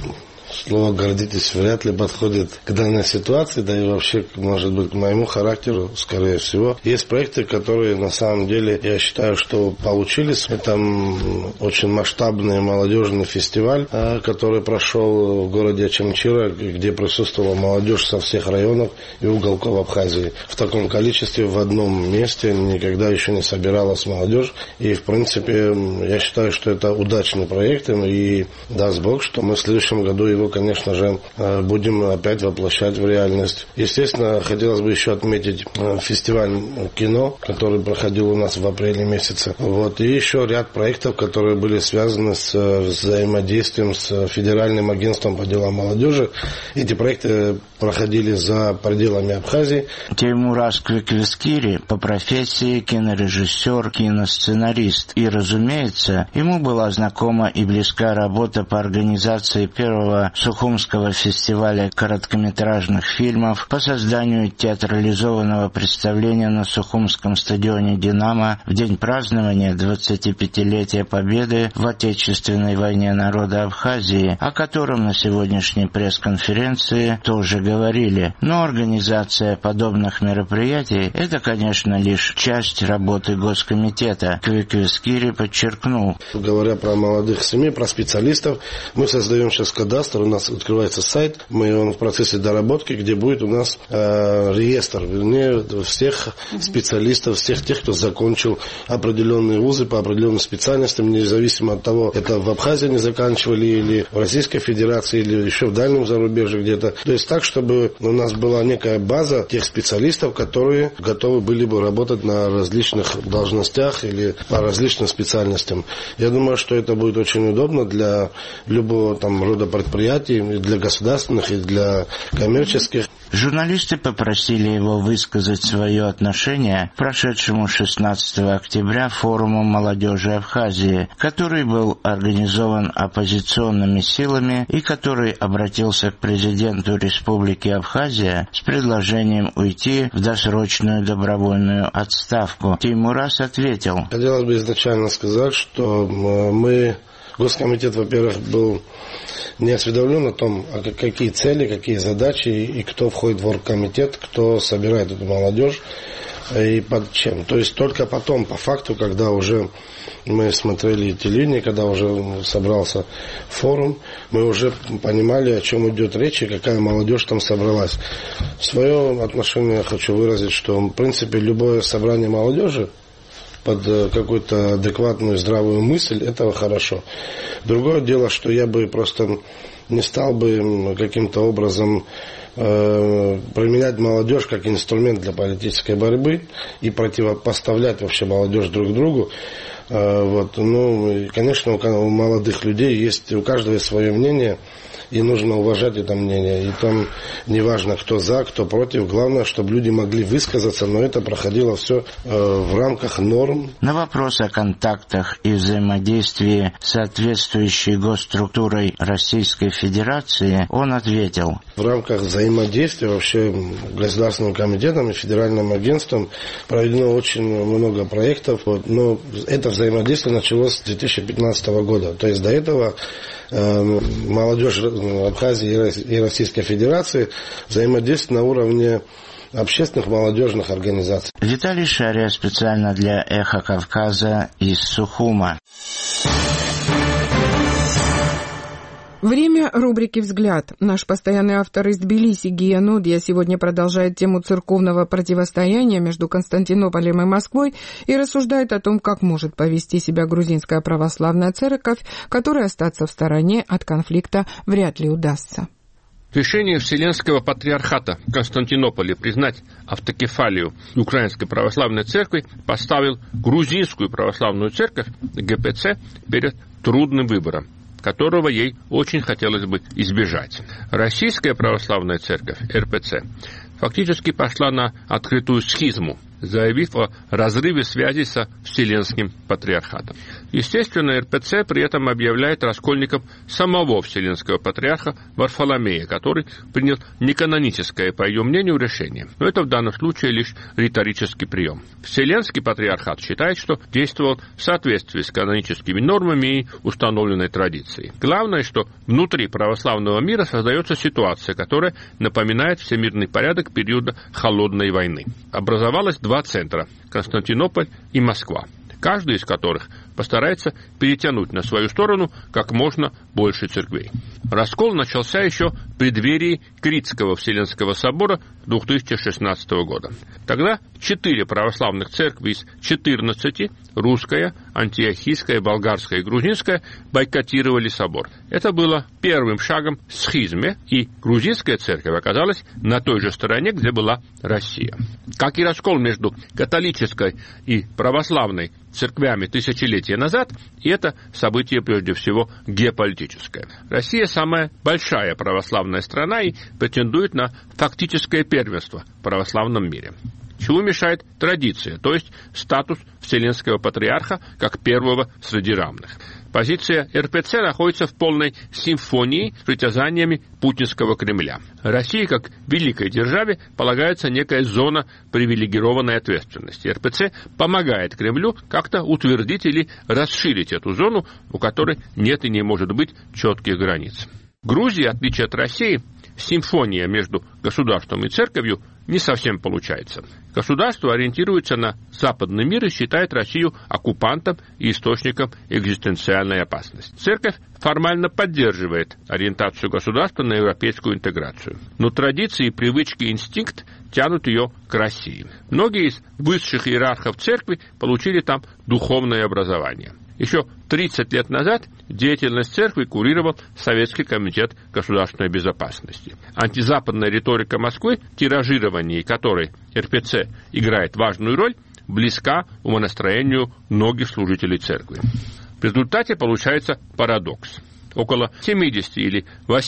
слово «гордитесь» вряд ли подходит к данной ситуации, да и вообще, может быть, к моему характеру, скорее всего. Есть проекты, которые, на самом деле, я считаю, что получились. Это очень масштабный молодежный фестиваль, который прошел в городе Ачамчира, где присутствовала молодежь со всех районов и уголков Абхазии. В таком количестве в одном месте никогда еще не собиралась молодежь. И, в принципе, я считаю, что это удачный проект, и даст Бог, что мы в следующем году его, конечно же, будем опять воплощать в реальность. Естественно, хотелось бы еще отметить фестиваль кино, который проходил у нас в апреле месяце. И еще ряд проектов, которые были связаны с взаимодействием с Федеральным агентством по делам молодежи. Эти проекты проходили за пределами Абхазии. Теймураз Квеквескири по профессии кинорежиссер, киносценарист. И, разумеется, ему была знакома и близка работа по организации первого Сухумского фестиваля короткометражных фильмов, по созданию театрализованного представления на Сухумском стадионе «Динамо» в день празднования 25-летия Победы в Отечественной войне народа Абхазии, о котором на сегодняшней пресс-конференции тоже говорили. Но организация подобных мероприятий – это, конечно, лишь часть работы Госкомитета. Квеквескири подчеркнул: говоря про молодых семей, про специалистов, мы создаем сейчас кадастр, у нас открывается сайт, он в процессе доработки, где будет у нас реестр, всех специалистов, всех тех, кто закончил определенные вузы по определенным специальностям, независимо от того, это в Абхазии они заканчивали, или в Российской Федерации, или еще в дальнем зарубежье где-то. То есть так, чтобы у нас была некая база тех специалистов, которые готовы были бы работать на различных должностях или по различным специальностям. Я думаю, что это будет очень удобно для любого рода предприятий, и для государственных, и для коммерческих. Журналисты попросили его высказать свое отношение к прошедшему 16 октября форуму молодежи Абхазии, который был организован оппозиционными силами и который обратился к президенту Республики Абхазия с предложением уйти в досрочную добровольную отставку. Теймураз ответил: хотелось бы изначально сказать, что Госкомитет, во-первых, был не осведомлен о том, какие цели, какие задачи и кто входит в оргкомитет, кто собирает эту молодежь и под чем. То есть только потом, по факту, когда уже мы смотрели телевидение, когда уже собрался форум, мы уже понимали, о чем идет речь и какая молодежь там собралась. Свое отношение я хочу выразить, что, в принципе, любое собрание молодежи под какую-то адекватную здравую мысль, это хорошо. Другое дело, что я бы просто не стал бы каким-то образом применять молодежь как инструмент для политической борьбы и противопоставлять вообще молодежь друг другу. Конечно, у молодых людей есть, у каждого есть свое мнение, и нужно уважать это мнение. И там неважно, кто за, кто против. Главное, чтобы люди могли высказаться, но это проходило все в рамках норм. На вопрос о контактах и взаимодействии с соответствующей госструктурой Российской Федерации он ответил: в рамках взаимодействия вообще Государственным комитетом и Федеральным агентством проведено очень много проектов, но это взаимодействие взаимодействие началось с 2015 года. То есть до этого молодежь Абхазии и Российской Федерации взаимодействует на уровне общественных молодежных организаций. Виталий Шария специально для «Эхо Кавказа» из Сухума. Время рубрики «Взгляд». Наш постоянный автор из Тбилиси Гия Нодья сегодня продолжает тему церковного противостояния между Константинополем и Москвой и рассуждает о том, как может повести себя грузинская православная церковь, которой остаться в стороне от конфликта вряд ли удастся. Решение Вселенского патриархата в Константинополе признать автокефалию Украинской православной церкви поставил грузинскую православную церковь ГПЦ перед трудным выбором, которого ей очень хотелось бы избежать. Российская православная церковь, РПЦ, фактически пошла на открытую схизму, заявив о разрыве связи со Вселенским патриархатом. Естественно, РПЦ при этом объявляет раскольником самого Вселенского патриарха Варфоломея, который принял неканоническое, по ее мнению, решение. Но это в данном случае лишь риторический прием. Вселенский патриархат считает, что действовал в соответствии с каноническими нормами и установленной традицией. Главное, что внутри православного мира создается ситуация, которая напоминает всемирный порядок периода Холодной войны. Образовалось два центра – Константинополь и Москва, каждый из которых постарается перетянуть на свою сторону как можно больше церквей. Раскол начался еще в преддверии Критского Вселенского собора 2016 года. Тогда 4 православных церкви из 14 – русская, антиохийская, болгарская и грузинская – бойкотировали собор. Это было первым шагом к схизме, и грузинская церковь оказалась на той же стороне, где была Россия. Как и раскол между католической и православной церквями тысячелетия назад, и это событие прежде всего геополитическое. Россия самая большая православная страна и претендует на фактическое первенство в православном мире. Чему мешает традиция, то есть статус Вселенского патриарха как первого среди равных. Позиция РПЦ находится в полной симфонии с притязаниями путинского Кремля. России, как великой державе, полагается некая зона привилегированной ответственности. РПЦ помогает Кремлю как-то утвердить или расширить эту зону, у которой нет и не может быть четких границ. В Грузии, в отличие от России, симфония между государством и церковью не совсем получается. Государство ориентируется на западный мир и считает Россию оккупантом и источником экзистенциальной опасности. Церковь формально поддерживает ориентацию государства на европейскую интеграцию. Но традиции, привычки и инстинкт тянут ее к России. Многие из высших иерархов церкви получили там духовное образование. Еще 30 лет назад деятельность церкви курировал Советский комитет государственной безопасности. Антизападная риторика Москвы, в тиражировании которой РПЦ играет важную роль, близка умонастроению многих служителей церкви. В результате получается парадокс. Около 70 или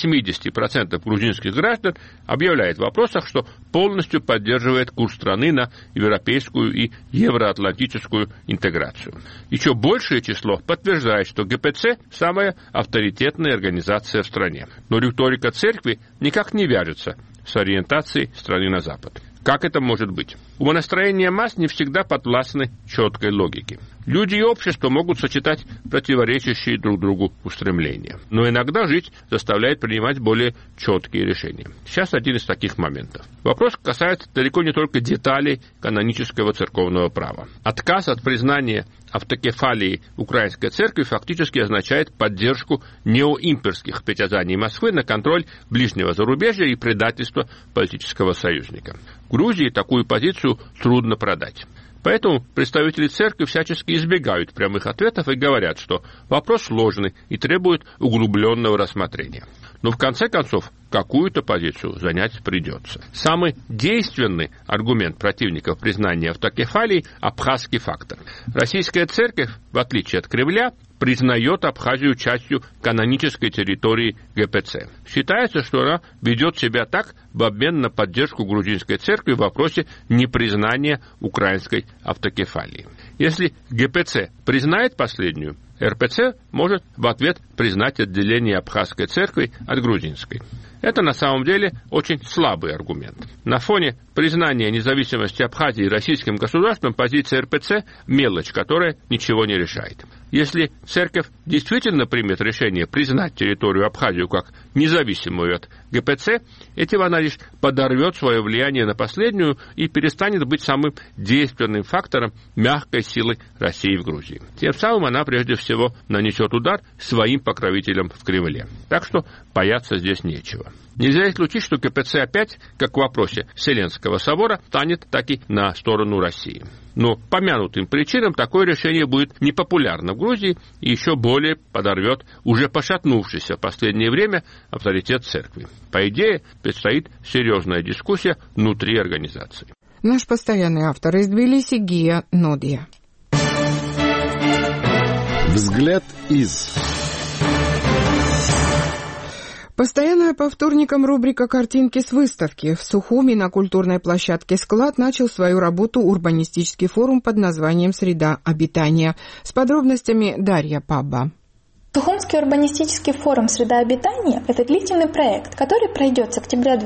80% грузинских граждан объявляет в вопросах, что полностью поддерживает курс страны на европейскую и евроатлантическую интеграцию. Еще большее число подтверждает, что ГПЦ – самая авторитетная организация в стране. Но риторика церкви никак не вяжется с ориентацией страны на Запад. Как это может быть? Умонастроения масс не всегда подвластны четкой логике. Люди и общество могут сочетать противоречащие друг другу устремления. Но иногда жизнь заставляет принимать более четкие решения. Сейчас один из таких моментов. Вопрос касается далеко не только деталей канонического церковного права. Отказ от признания автокефалии Украинской церкви фактически означает поддержку неоимперских притязаний Москвы на контроль ближнего зарубежья и предательство политического союзника. В Грузии такую позицию трудно продать. Поэтому представители церкви всячески избегают прямых ответов и говорят, что вопрос сложный и требует углубленного рассмотрения. Но в конце концов какую-то позицию занять придется. Самый действенный аргумент противников признания автокефалии – абхазский фактор. Российская церковь, в отличие от Кремля, признает Абхазию частью канонической территории ГПЦ. Считается, что она ведет себя так в обмен на поддержку грузинской церкви в вопросе непризнания украинской автокефалии. Если ГПЦ признает последнюю, РПЦ может в ответ признать отделение Абхазской церкви от грузинской. Это на самом деле очень слабый аргумент. На фоне признания независимости Абхазии российским государством позиция РПЦ – мелочь, которая ничего не решает. Если церковь действительно примет решение признать территорию Абхазию как независимую от ГПЦ, этим она лишь подорвет свое влияние на последнюю и перестанет быть самым действенным фактором мягкой силы России в Грузии. Тем самым она прежде всего нанесет удар своим покровителям в Кремле. Так что бояться здесь нечего. Нельзя исключить, что ГПЦ опять, как в вопросе Вселенского собора, станет таки на сторону России. Но по помянутым причинам такое решение будет непопулярно в Грузии и еще более подорвет уже пошатнувшийся в последнее время авторитет церкви. По идее, предстоит серьезная дискуссия внутри организации. Наш постоянный автор из Тбилиси Гия Нодия. Взгляд из... Постоянная по вторникам рубрика «Картинки с выставки». В Сухуми на культурной площадке «Склад» начал свою работу урбанистический форум под названием «Среда обитания». С подробностями Дарья Пабба. Сухумский урбанистический форум «Среда обитания» – это длительный проект, который пройдет с октября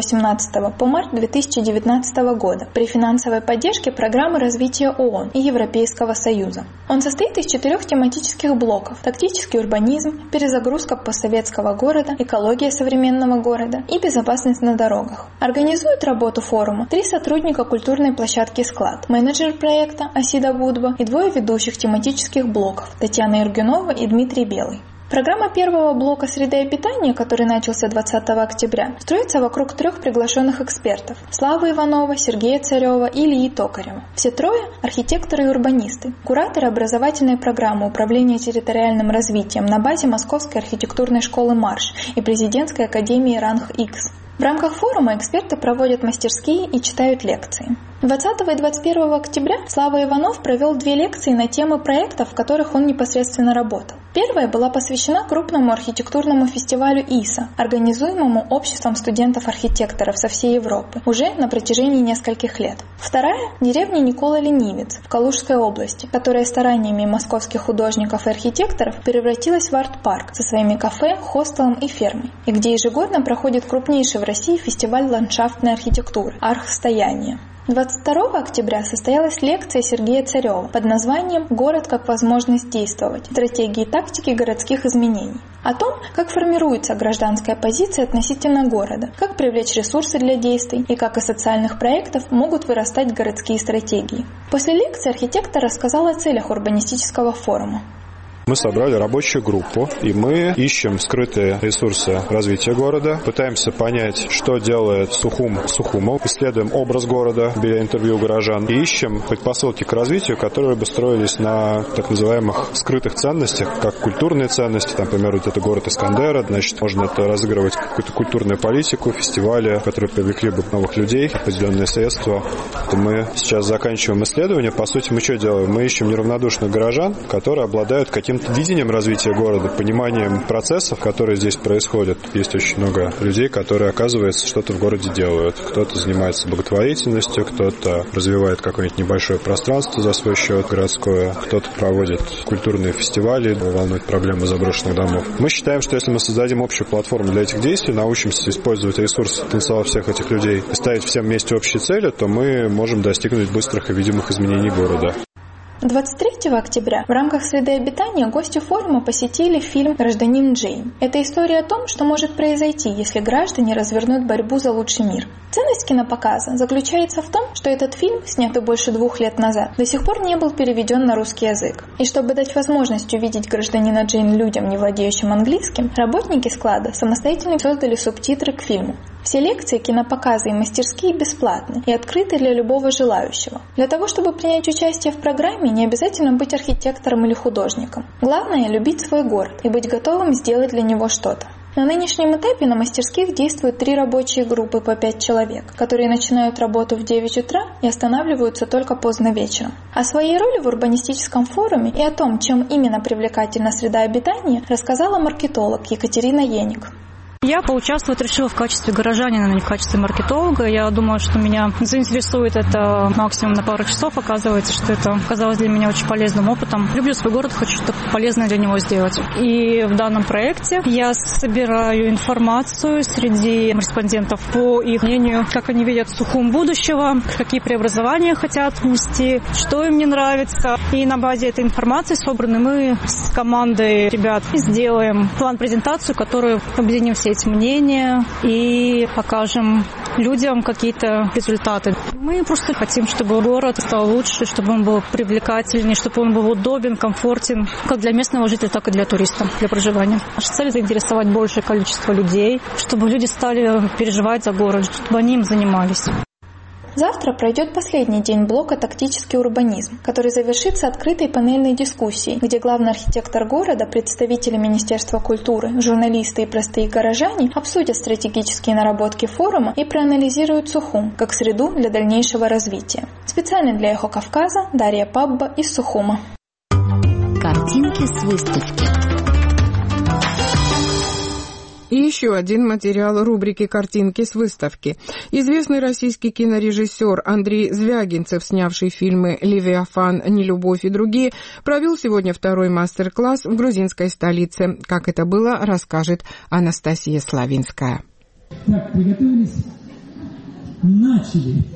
2018 по март 2019 года при финансовой поддержке Программы развития ООН и Европейского Союза. Он состоит из 4 тематических блоков – тактический урбанизм, перезагрузка постсоветского города, экология современного города и безопасность на дорогах. Организуют работу форума 3 сотрудника культурной площадки «Склад», менеджер проекта Асида Будба и 2 ведущих тематических блоков – Татьяна Иргюнова и Дмитрий Белый. Программа первого блока «Среды обитания», который начался 20 октября, строится вокруг 3 приглашенных экспертов – Славы Иванова, Сергея Царева и Ильи Токарева. Все 3 – архитекторы и урбанисты, кураторы образовательной программы управления территориальным развитием на базе Московской архитектурной школы «Марш» и Президентской академии «Ранг-Х». В рамках форума эксперты проводят мастерские и читают лекции. 20 и 21 октября Слава Иванов провел 2 лекции на темы проектов, в которых он непосредственно работал. Первая была посвящена крупному архитектурному фестивалю ИСА, организуемому обществом студентов-архитекторов со всей Европы, уже на протяжении нескольких лет. Вторая – деревня Никола-Ленивец в Калужской области, которая стараниями московских художников и архитекторов превратилась в арт-парк со своими кафе, хостелом и фермой, и где ежегодно проходит крупнейший в России фестиваль ландшафтной архитектуры «Архстояние». 22 октября состоялась лекция Сергея Царева под названием «Город как возможность действовать. Стратегии и тактики городских изменений». О том, как формируется гражданская позиция относительно города, как привлечь ресурсы для действий и как из социальных проектов могут вырастать городские стратегии. После лекции архитектор рассказал о целях урбанистического форума. Мы собрали рабочую группу, и мы ищем скрытые ресурсы развития города, пытаемся понять, что делает Сухум Сухумом, исследуем образ города, беря интервью у горожан, и ищем предпосылки к развитию, которые бы строились на так называемых скрытых ценностях, как культурные ценности, там, например, вот это город Искандера, значит, можно это разыгрывать какую-то культурную политику, фестивали, которые привлекли бы новых людей, определенные средства. То мы сейчас заканчиваем исследование, по сути, мы что делаем? Мы ищем неравнодушных горожан, которые обладают каким-то видением развития города, пониманием процессов, которые здесь происходят. Есть очень много людей, которые, оказывается, что-то в городе делают. Кто-то занимается благотворительностью, кто-то развивает какое-нибудь небольшое пространство за свой счет городское, кто-то проводит культурные фестивали, волнует проблемы заброшенных домов. Мы считаем, что если мы создадим общую платформу для этих действий, научимся использовать ресурсы, потенциал всех этих людей и ставить всем вместе общие цели, то мы можем достигнуть быстрых и видимых изменений города. 23 октября в рамках «Среды обитания» гости форума посетили фильм «Гражданин Джейн». Это история о том, что может произойти, если граждане развернут борьбу за лучший мир. Ценность кинопоказа заключается в том, что этот фильм, снятый больше 2 лет назад, до сих пор не был переведен на русский язык. И чтобы дать возможность увидеть «Гражданина Джейн» людям, не владеющим английским, работники склада самостоятельно создали субтитры к фильму. Все лекции, кинопоказы и мастерские бесплатны и открыты для любого желающего. Для того, чтобы принять участие в программе, не обязательно быть архитектором или художником. Главное – любить свой город и быть готовым сделать для него что-то. На нынешнем этапе на мастерских действуют 3 рабочие группы по 5 человек, которые начинают работу в 9 утра и останавливаются только поздно вечером. О своей роли в урбанистическом форуме и о том, чем именно привлекательна среда обитания, рассказала маркетолог Екатерина Еник. Я поучаствовать решила в качестве горожанина, а не в качестве маркетолога. Я думала, что меня заинтересует это максимум на пару часов. Оказывается, что это оказалось для меня очень полезным опытом. Люблю свой город, хочу что-то полезное для него сделать. И в данном проекте я собираю информацию среди респондентов по их мнению, как они видят Сухум будущего, какие преобразования хотят внести, что им не нравится. И на базе этой информации собраны мы с командой ребят сделаем план-презентацию, которую объединим все эти мнения и покажем людям какие-то результаты. Мы просто хотим, чтобы город стал лучше, чтобы он был привлекательнее, чтобы он был удобен, комфортен, как для местного жителя, так и для туриста, для проживания. Наша цель – заинтересовать большее количество людей, чтобы люди стали переживать за город, чтобы они им занимались. Завтра пройдет последний день блока «Тактический урбанизм», который завершится открытой панельной дискуссией, где главный архитектор города, представители Министерства культуры, журналисты и простые горожане обсудят стратегические наработки форума и проанализируют Сухум как среду для дальнейшего развития. Специально для «Эхо Кавказа» Дарья Пабба из Сухума. Картинки с выставки. И еще один материал рубрики «Картинки с выставки». Известный российский кинорежиссер Андрей Звягинцев, снявший фильмы «Левиафан», «Нелюбовь» и другие, провел сегодня второй мастер-класс в грузинской столице. Как это было, расскажет Анастасия Славинская. Так, приготовились? Начали!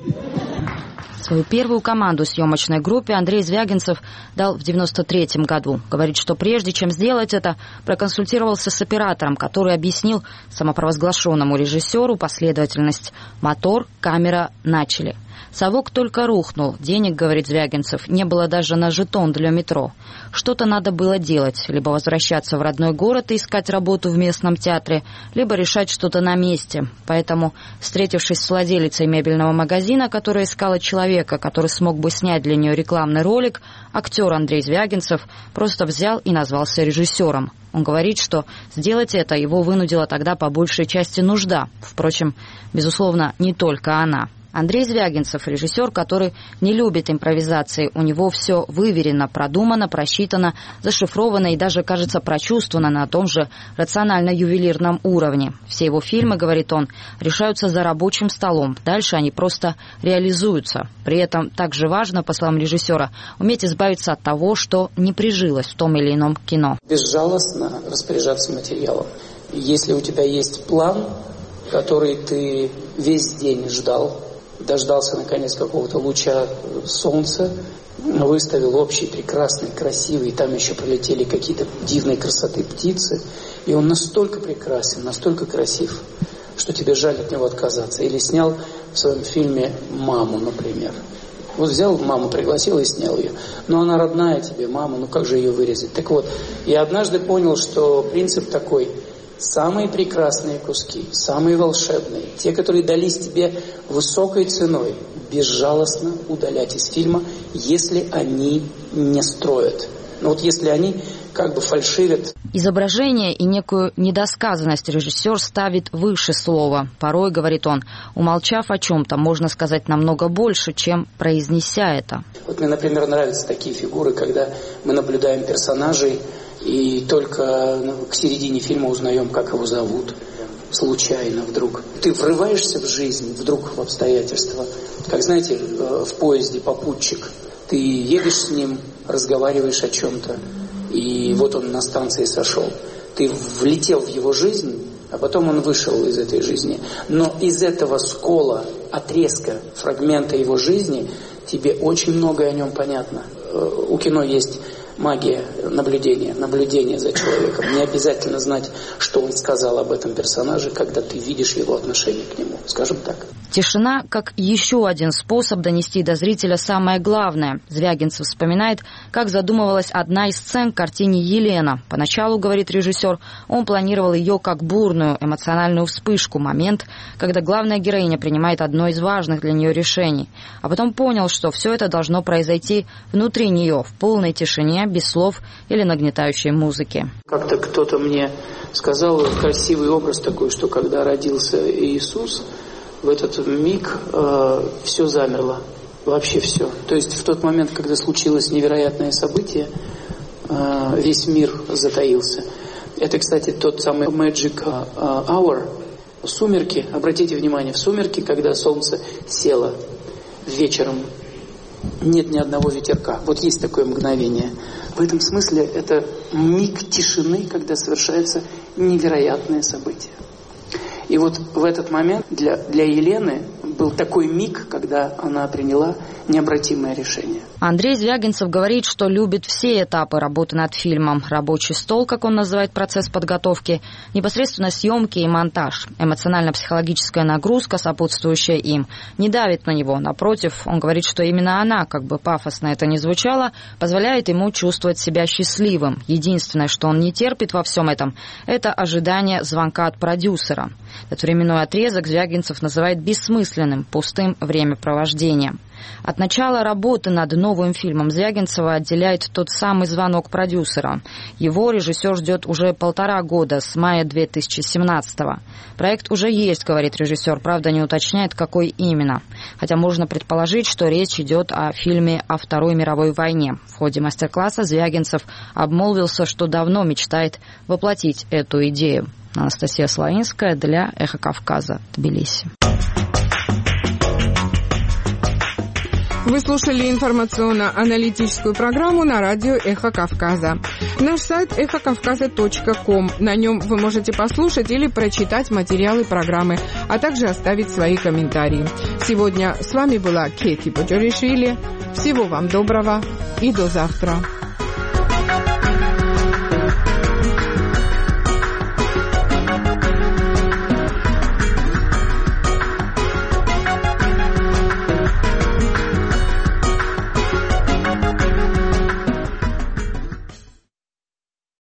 Свою первую команду съемочной группе Андрей Звягинцев дал в 1993 году. Говорит, что прежде чем сделать это, проконсультировался с оператором, который объяснил самопровозглашенному режиссеру последовательность «мотор, камера, начали». Совок только рухнул. Денег, говорит Звягинцев, не было даже на жетон для метро. Что-то надо было делать. Либо возвращаться в родной город и искать работу в местном театре, либо решать что-то на месте. Поэтому, встретившись с владелицей мебельного магазина, которая искала человека, который смог бы снять для нее рекламный ролик, актер Андрей Звягинцев просто взял и назвался режиссером. Он говорит, что сделать это его вынудила тогда по большей части нужда. Впрочем, безусловно, не только она. Андрей Звягинцев – режиссер, который не любит импровизации. У него все выверено, продумано, просчитано, зашифровано и даже, кажется, прочувствовано на том же рационально-ювелирном уровне. Все его фильмы, говорит он, решаются за рабочим столом. Дальше они просто реализуются. При этом также важно, по словам режиссера, уметь избавиться от того, что не прижилось в том или ином кино. Безжалостно распоряжаться материалом. Если у тебя есть план, который ты весь день ждал, дождался, наконец, какого-то луча солнца, выставил общий, прекрасный, красивый, и там еще прилетели какие-то дивной красоты птицы, и он настолько прекрасен, настолько красив, что тебе жаль от него отказаться. Или снял в своем фильме «Маму», например. Вот взял маму, пригласил и снял ее. Но она родная тебе, мама, ну как же ее вырезать? Так вот, я однажды понял, что принцип такой: самые прекрасные куски, самые волшебные, те, которые дались тебе высокой ценой, безжалостно удалять из фильма, если они не строят. Но вот если они как бы фальшивят. Изображение и некую недосказанность режиссер ставит выше слова. Порой, говорит он, умолчав о чем-то, можно сказать намного больше, чем произнеся это. Вот мне, например, нравятся такие фигуры, когда мы наблюдаем персонажей, и только к середине фильма узнаем, как его зовут, случайно вдруг. Ты врываешься в жизнь, вдруг в обстоятельства. Как, знаете, в поезде попутчик. Ты едешь с ним, разговариваешь о чем-то, и вот он на станции сошел. Ты влетел в его жизнь, а потом он вышел из этой жизни. Но из этого скола, отрезка, фрагмента его жизни тебе очень многое о нем понятно. У кино есть магия наблюдение за человеком. Не обязательно знать, что он сказал об этом персонаже, когда ты видишь его отношение к нему. Скажем так. Тишина как еще один способ донести до зрителя самое главное. Звягинцев вспоминает, как задумывалась одна из сцен к картине «Елена». Поначалу, говорит режиссер, он планировал ее как бурную эмоциональную вспышку, момент, когда главная героиня принимает одно из важных для нее решений. А потом понял, что все это должно произойти внутри нее, в полной тишине, без слов или нагнетающей музыки. Как-то кто-то мне сказал красивый образ такой, что когда родился Иисус, в этот миг все замерло, вообще все. То есть в тот момент, когда случилось невероятное событие, весь мир затаился. Это, кстати, тот самый Magic Hour, сумерки. Обратите внимание, в сумерки, когда солнце село вечером, нет ни одного ветерка. Вот есть такое мгновение. В этом смысле это миг тишины, когда совершается невероятное событие. И вот в этот момент для Елены был такой миг, когда она приняла необратимое решение. Андрей Звягинцев говорит, что любит все этапы работы над фильмом. Рабочий стол, как он называет процесс подготовки, непосредственно съемки и монтаж. Эмоционально-психологическая нагрузка, сопутствующая им, не давит на него. Напротив, он говорит, что именно она, как бы пафосно это ни звучало, позволяет ему чувствовать себя счастливым. Единственное, что он не терпит во всем этом, это ожидание звонка от продюсера. Этот временной отрезок Звягинцев называет бессмысленным, пустым времяпровождением. От начала работы над новым фильмом Звягинцева отделяет тот самый звонок продюсера. Его режиссер ждет уже 1,5 года, с мая 2017-го. Проект уже есть, говорит режиссер, правда не уточняет, какой именно. Хотя можно предположить, что речь идет о фильме о Второй мировой войне. В ходе мастер-класса Звягинцев обмолвился, что давно мечтает воплотить эту идею. Анастасия Славинская для «Эхо Кавказа», Тбилиси. Вы слушали информационно-аналитическую программу на радио «Эхо Кавказа». Наш сайт эхокавказа.ком. На нем вы можете послушать или прочитать материалы программы, а также оставить свои комментарии. Сегодня с вами была Кети Боджоришвили. Всего вам доброго и до завтра.